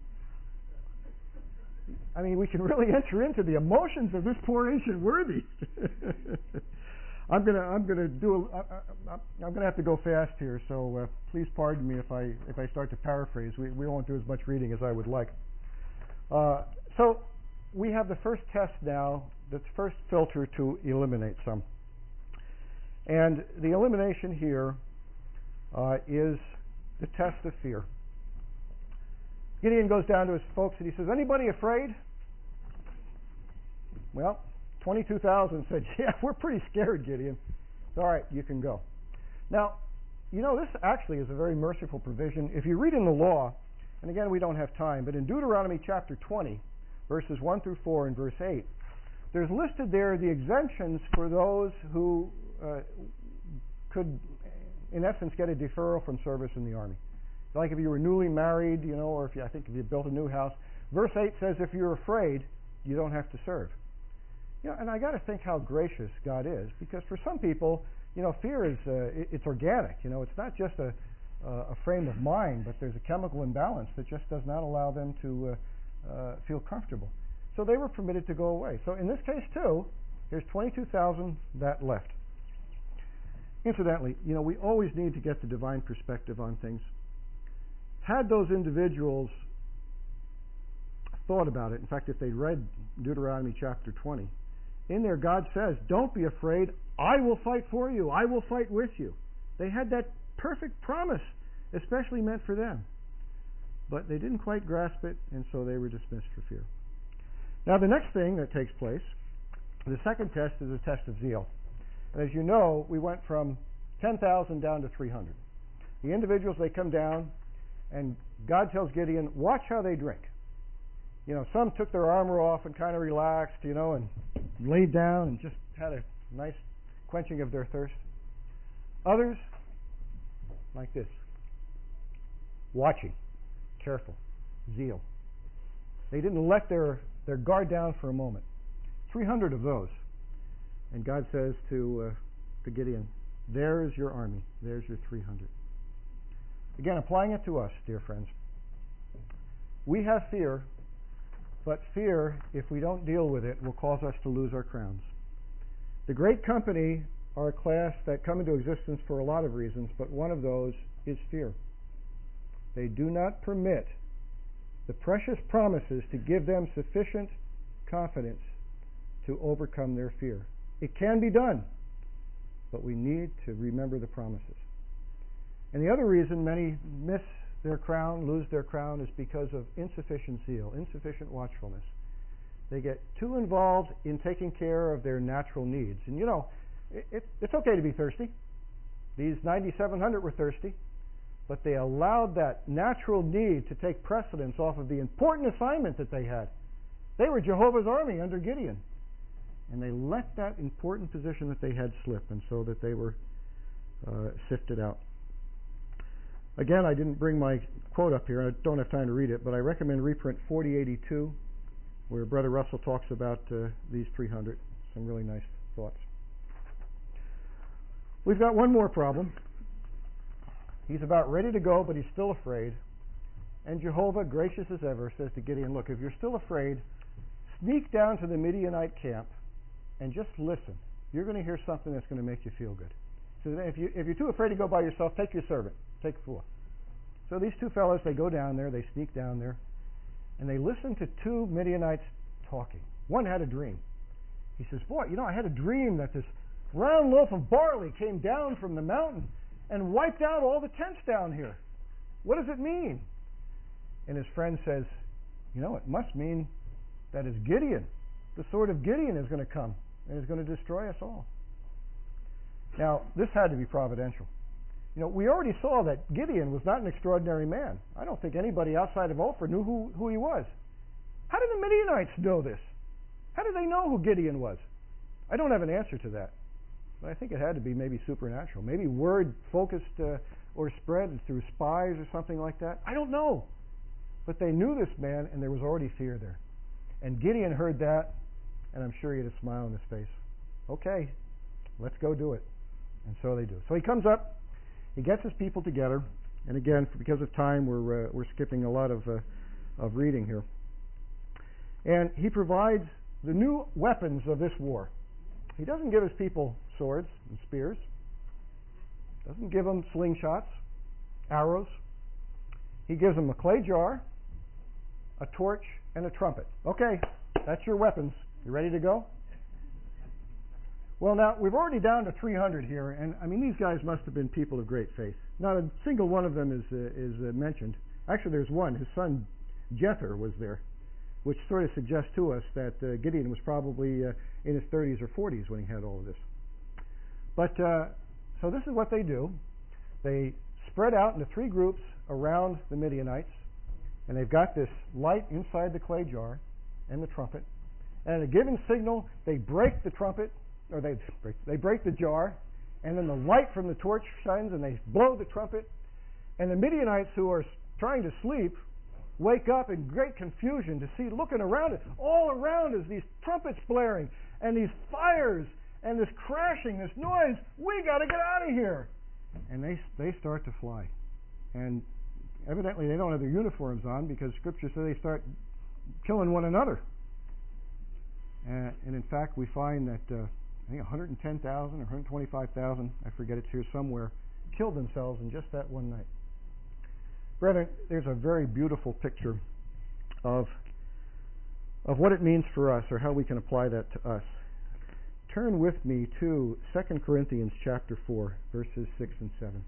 I mean, we can really enter into the emotions of this poor ancient worthy. I'm gonna have to go fast here, so please pardon me if I start to paraphrase. We won't do as much reading as I would like. So we have the first test now, the first filter to eliminate some. And the elimination here is the test of fear. Gideon goes down to his folks and he says, anybody afraid? Well, 22,000 said, yeah, we're pretty scared, Gideon. It's all right, you can go. Now, this actually is a very merciful provision. If you read in the law, and again, we don't have time, but in Deuteronomy chapter 20, verses 1 through 4 and verse 8, there's listed there the exemptions for those who could, in essence, get a deferral from service in the army. Like if you were newly married, or if you built a new house. Verse 8 says if you're afraid, you don't have to serve. And I got to think how gracious God is, because for some people, fear is it's organic. It's not just a frame of mind, but there's a chemical imbalance that just does not allow them to feel comfortable. So they were permitted to go away. So in this case too, here's 22,000 that left. Incidentally, we always need to get the divine perspective on things. Had those individuals thought about it, in fact, if they read Deuteronomy chapter 20, in there God says, don't be afraid, I will fight for you, I will fight with you. They had that perfect promise, especially meant for them. But they didn't quite grasp it, and so they were dismissed for fear. Now the next thing that takes place, the second test, is a test of zeal. And as you know, we went from 10,000 down to 300. The individuals, they come down, and God tells Gideon, watch how they drink. Some took their armor off and kind of relaxed, and laid down and just had a nice quenching of their thirst. Others, like this, watching, careful, zeal. They didn't let their guard down for a moment. 300 of those. And God says to Gideon, there's your army, there's your 300. Again, applying it to us, dear friends. We have fear, but fear, if we don't deal with it, will cause us to lose our crowns. The great company are a class that come into existence for a lot of reasons, but one of those is fear. They do not permit the precious promises to give them sufficient confidence to overcome their fear. It can be done, but we need to remember the promises. And the other reason many miss their crown, lose their crown, is because of insufficient zeal, insufficient watchfulness. They get too involved in taking care of their natural needs. And it's okay to be thirsty. These 9,700 were thirsty, but they allowed that natural need to take precedence off of the important assignment that they had. They were Jehovah's army under Gideon, and they let that important position that they had slip, and so that they were sifted out. Again, I didn't bring my quote up here. I don't have time to read it, but I recommend reprint 4082, where Brother Russell talks about these 300. Some really nice thoughts. We've got one more problem. He's about ready to go, but he's still afraid. And Jehovah, gracious as ever, says to Gideon, look, if you're still afraid, sneak down to the Midianite camp and just listen. You're going to hear something that's going to make you feel good. So if you're too afraid to go by yourself, take your servant. Take Phua. So these two fellows, they go down there, they sneak down there, and they listen to two Midianites talking. One had a dream. He says, boy, I had a dream that this round loaf of barley came down from the mountain and wiped out all the tents down here. What does it mean? And his friend says, it must mean that is Gideon. The sword of Gideon is going to come and is going to destroy us all. Now, this had to be providential. We already saw that Gideon was not an extraordinary man. I don't think anybody outside of Ophir knew who he was. How did the Midianites know this? How did they know who Gideon was? I don't have an answer to that. But I think it had to be maybe supernatural. Maybe word focused or spread through spies or something like that. I don't know. But they knew this man, and there was already fear there. And Gideon heard that, and I'm sure he had a smile on his face. Okay, let's go do it. And so they do. So he comes up, he gets his people together, and again, because of time, we're skipping a lot of reading here. And he provides the new weapons of this war. He doesn't give his people swords and spears. Doesn't give them slingshots, arrows. He gives them a clay jar, a torch, and a trumpet. Okay, that's your weapons. You ready to go? Well, now, we're already down to 300 here, and these guys must have been people of great faith. Not a single one of them is mentioned. Actually, there's one. His son Jether was there, which sort of suggests to us that Gideon was probably in his 30s or 40s when he had all of this. But, so this is what they do. They spread out into three groups around the Midianites, and they've got this light inside the clay jar and the trumpet. And at a given signal, they break the trumpet, or they break the jar, and then the light from the torch shines, and they blow the trumpet. And the Midianites, who are trying to sleep, wake up in great confusion to see, looking around it, all around is these trumpets blaring, and these fires, and this crashing, this noise. We got to get out of here! And they start to fly. And evidently they don't have their uniforms on, because Scripture says they start killing one another. And in fact, we find that I think 110,000 or 125,000, I forget, it's here somewhere, killed themselves in just that one night. Brethren, there's a very beautiful picture of what it means for us, or how we can apply that to us. Turn with me to 2 Corinthians chapter 4, verses 6 and 7.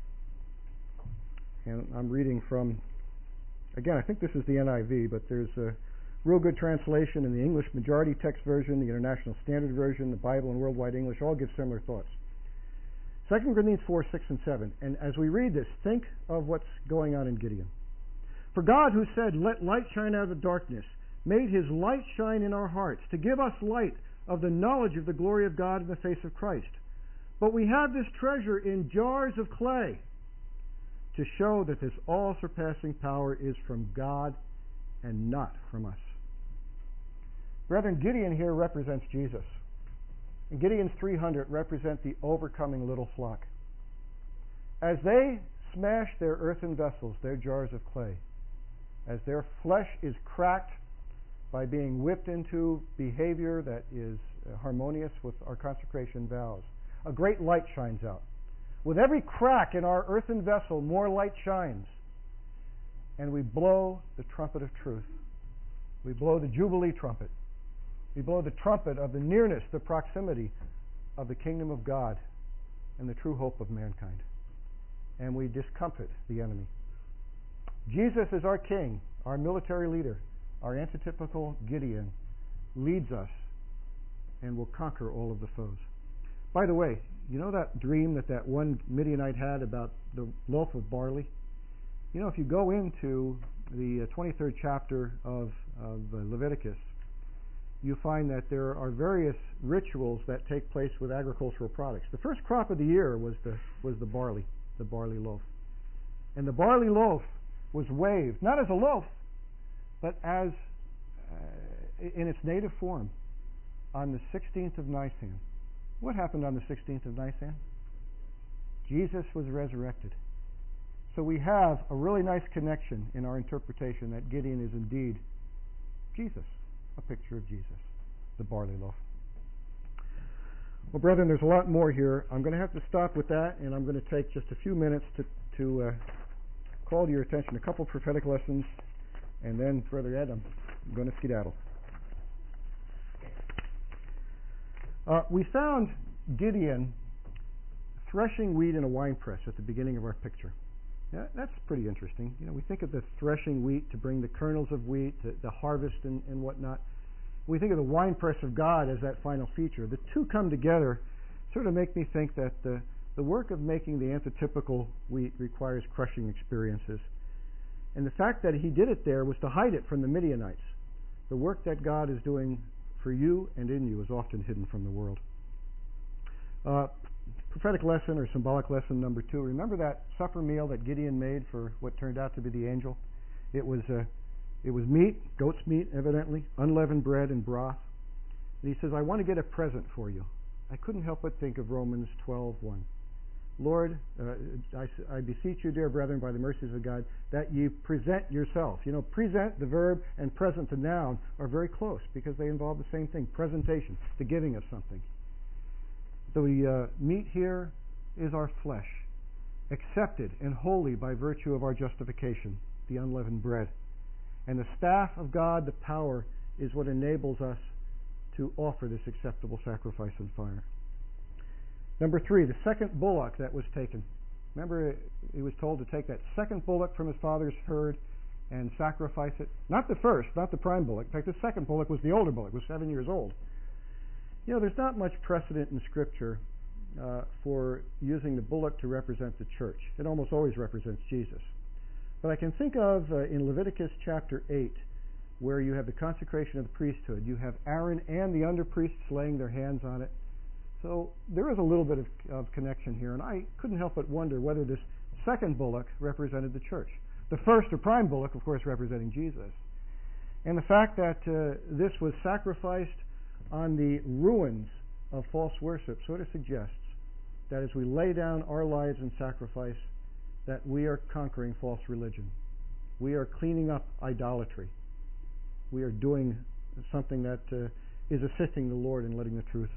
And I'm reading from, again, I think this is the NIV, but there's a real good translation in the English Majority Text Version, the International Standard Version, the Bible and Worldwide English, all give similar thoughts. 2 Corinthians 4, 6 and 7. And as we read this, think of what's going on in Gideon. For God, who said, "Let light shine out of the darkness," made his light shine in our hearts, to give us light of the knowledge of the glory of God in the face of Christ. But we have this treasure in jars of clay, to show that this all-surpassing power is from God and not from us. Brethren, Gideon here represents Jesus. And Gideon's 300 represent the overcoming little flock. As they smash their earthen vessels, their jars of clay, as their flesh is cracked by being whipped into behavior that is harmonious with our consecration vows, a great light shines out. With every crack in our earthen vessel, more light shines. And we blow the trumpet of truth. We blow the Jubilee trumpet. We blow the trumpet of the nearness, the proximity of the kingdom of God and the true hope of mankind. And we discomfit the enemy. Jesus is our king, our military leader, our antitypical Gideon, leads us and will conquer all of the foes. By the way, you know that dream that one Midianite had about the loaf of barley? You know, if you go into the 23rd chapter of Leviticus, you find that there are various rituals that take place with agricultural products. The first crop of the year was the barley loaf. And the barley loaf was waved, not as a loaf, but as in its native form, on the 16th of Nisan. What happened on the 16th of Nisan? Jesus was resurrected. So we have a really nice connection in our interpretation that Gideon is indeed Jesus, a picture of Jesus, the barley loaf. Well, brethren, there's a lot more here. I'm going to have to stop with that, and I'm going to take just a few minutes to call to your attention a couple prophetic lessons, and then, Brother Ed, I'm going to skedaddle. We found Gideon threshing wheat in a wine press at the beginning of our picture. Yeah, that's pretty interesting. You know, we think of the threshing wheat to bring the kernels of wheat, the harvest and whatnot. we think of the winepress of God as that final feature. The two come together sort of make me think that the work of making the antitypical wheat requires crushing experiences. And the fact that he did it there was to hide it from the Midianites. The work that God is doing for you and in you is often hidden from the world. Prophetic lesson or symbolic lesson number 2. Remember that supper meal that Gideon made for what turned out to be the angel? It was meat, goat's meat evidently, unleavened bread and broth. And he says, I want to get a present for you. I couldn't help but think of Romans 12:1. Lord, I beseech you, dear brethren, by the mercies of God, that ye present yourself. You know, present, the verb, and present, the noun, are very close because they involve the same thing, presentation, the giving of something. The meat here is our flesh, accepted and holy by virtue of our justification, the unleavened bread. And the staff of God, the power, is what enables us to offer this acceptable sacrifice and fire. Number 3, the second bullock that was taken. Remember, he was told to take that second bullock from his father's herd and sacrifice it. Not the first, not the prime bullock. In fact, the second bullock was the older bullock, was 7 years old. You know, there's not much precedent in Scripture for using the bullock to represent the church. It almost always represents Jesus. But I can think of in Leviticus chapter 8, where you have the consecration of the priesthood. You have Aaron and the underpriests laying their hands on it. So there is a little bit of connection here, and I couldn't help but wonder whether this second bullock represented the church. The first or prime bullock, of course, representing Jesus. And the fact that this was sacrificed on the ruins of false worship sort of suggests that as we lay down our lives in sacrifice, that we are conquering false religion. We are cleaning up idolatry. We are doing something that is assisting the Lord in letting the truth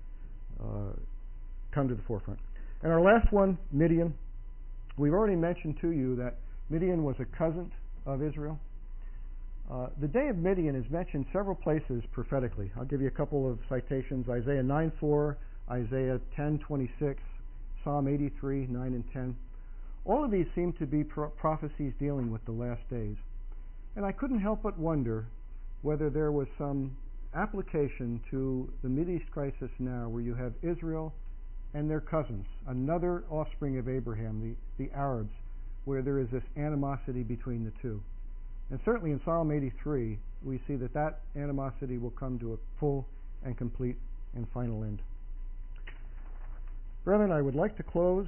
come to the forefront. And our last one, Midian. We've already mentioned to you that Midian was a cousin of Israel. The day of Midian is mentioned several places prophetically. I'll give you a couple of citations. Isaiah 9:4, Isaiah 10:26, Psalm 83, 9 and 10. All of these seem to be prophecies dealing with the last days. And I couldn't help but wonder whether there was some application to the Mideast crisis now, where you have Israel and their cousins, another offspring of Abraham, the Arabs, where there is this animosity between the two. And certainly in Psalm 83, we see that animosity will come to a full and complete and final end. Brethren, I would like to close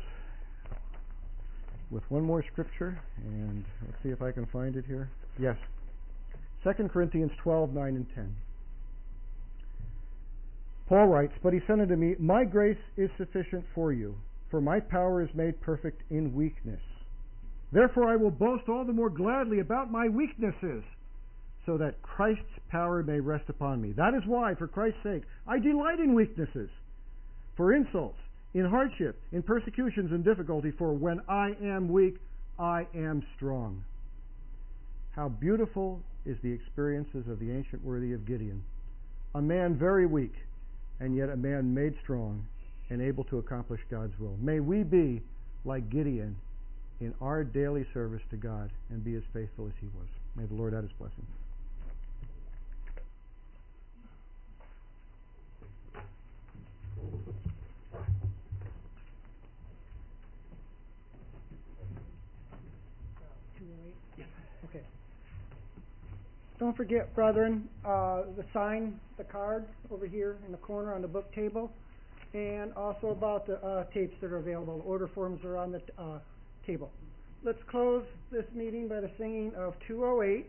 with one more scripture, and let's see if I can find it here. Yes. 2 Corinthians 12, 9 and 10. Paul writes, But he said unto me, My grace is sufficient for you, for my power is made perfect in weakness. Therefore I will boast all the more gladly about my weaknesses, so that Christ's power may rest upon me. That is why, for Christ's sake, I delight in weaknesses, for insults, in hardship, in persecutions and difficulty, for when I am weak, I am strong. How beautiful is the experiences of the ancient worthy of Gideon. A man very weak, and yet a man made strong and able to accomplish God's will. May we be like Gideon in our daily service to God and be as faithful as he was. May the Lord add his blessing. Okay. Don't forget, brethren, the sign, the card over here in the corner on the book table, and also about the tapes that are available. The order forms are on the table. Let's close this meeting by the singing of 208,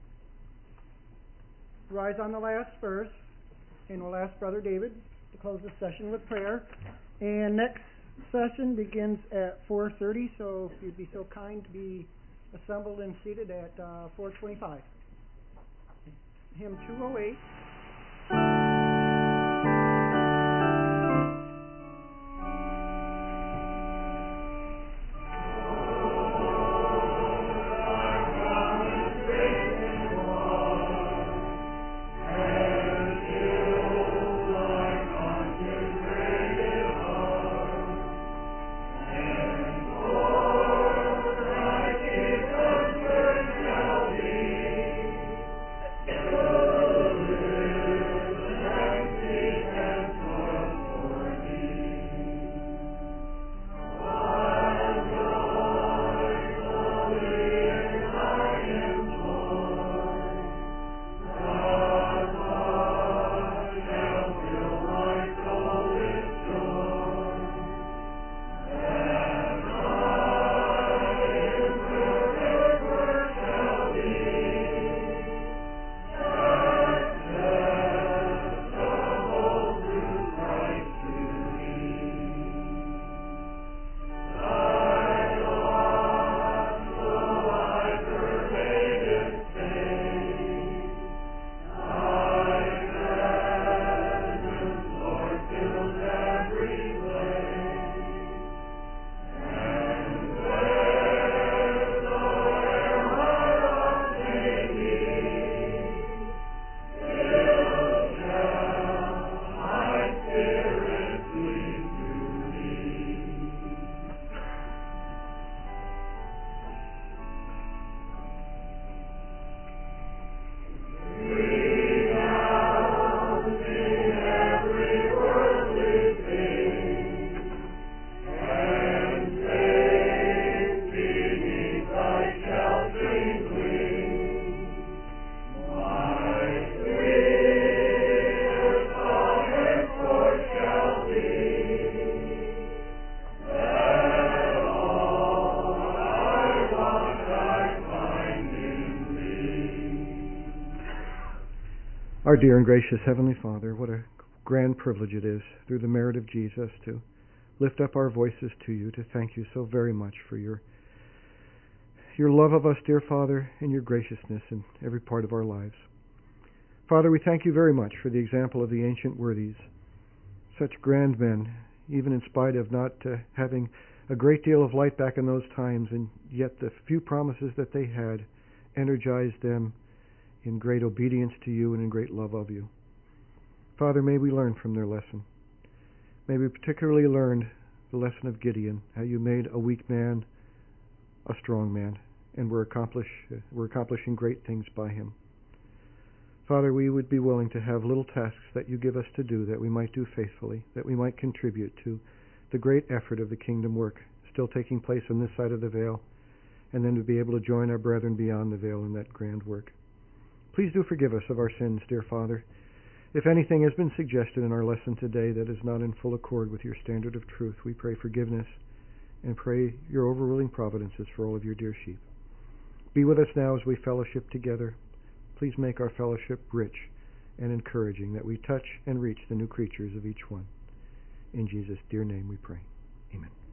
Rise on the Last Verse, and we'll ask Brother David to close the session with prayer. And next session begins at 4:30, so if you'd be so kind to be assembled and seated at 4:25. Hymn 208. Our dear and gracious Heavenly Father, what a grand privilege it is, through the merit of Jesus, to lift up our voices to you, to thank you so very much for your love of us, dear Father, and your graciousness in every part of our lives. Father, we thank you very much for the example of the ancient worthies, such grand men, even in spite of not having a great deal of light back in those times, and yet the few promises that they had energized them in great obedience to you and in great love of you. Father, may we learn from their lesson. May we particularly learn the lesson of Gideon, how you made a weak man a strong man, and we're accomplishing great things by him. Father, we would be willing to have little tasks that you give us to do, that we might do faithfully, that we might contribute to the great effort of the kingdom work still taking place on this side of the veil, and then to be able to join our brethren beyond the veil in that grand work. Please do forgive us of our sins, dear Father. If anything has been suggested in our lesson today that is not in full accord with your standard of truth, we pray forgiveness and pray your overruling providences for all of your dear sheep. Be with us now as we fellowship together. Please make our fellowship rich and encouraging, that we touch and reach the new creatures of each one. In Jesus' dear name we pray. Amen.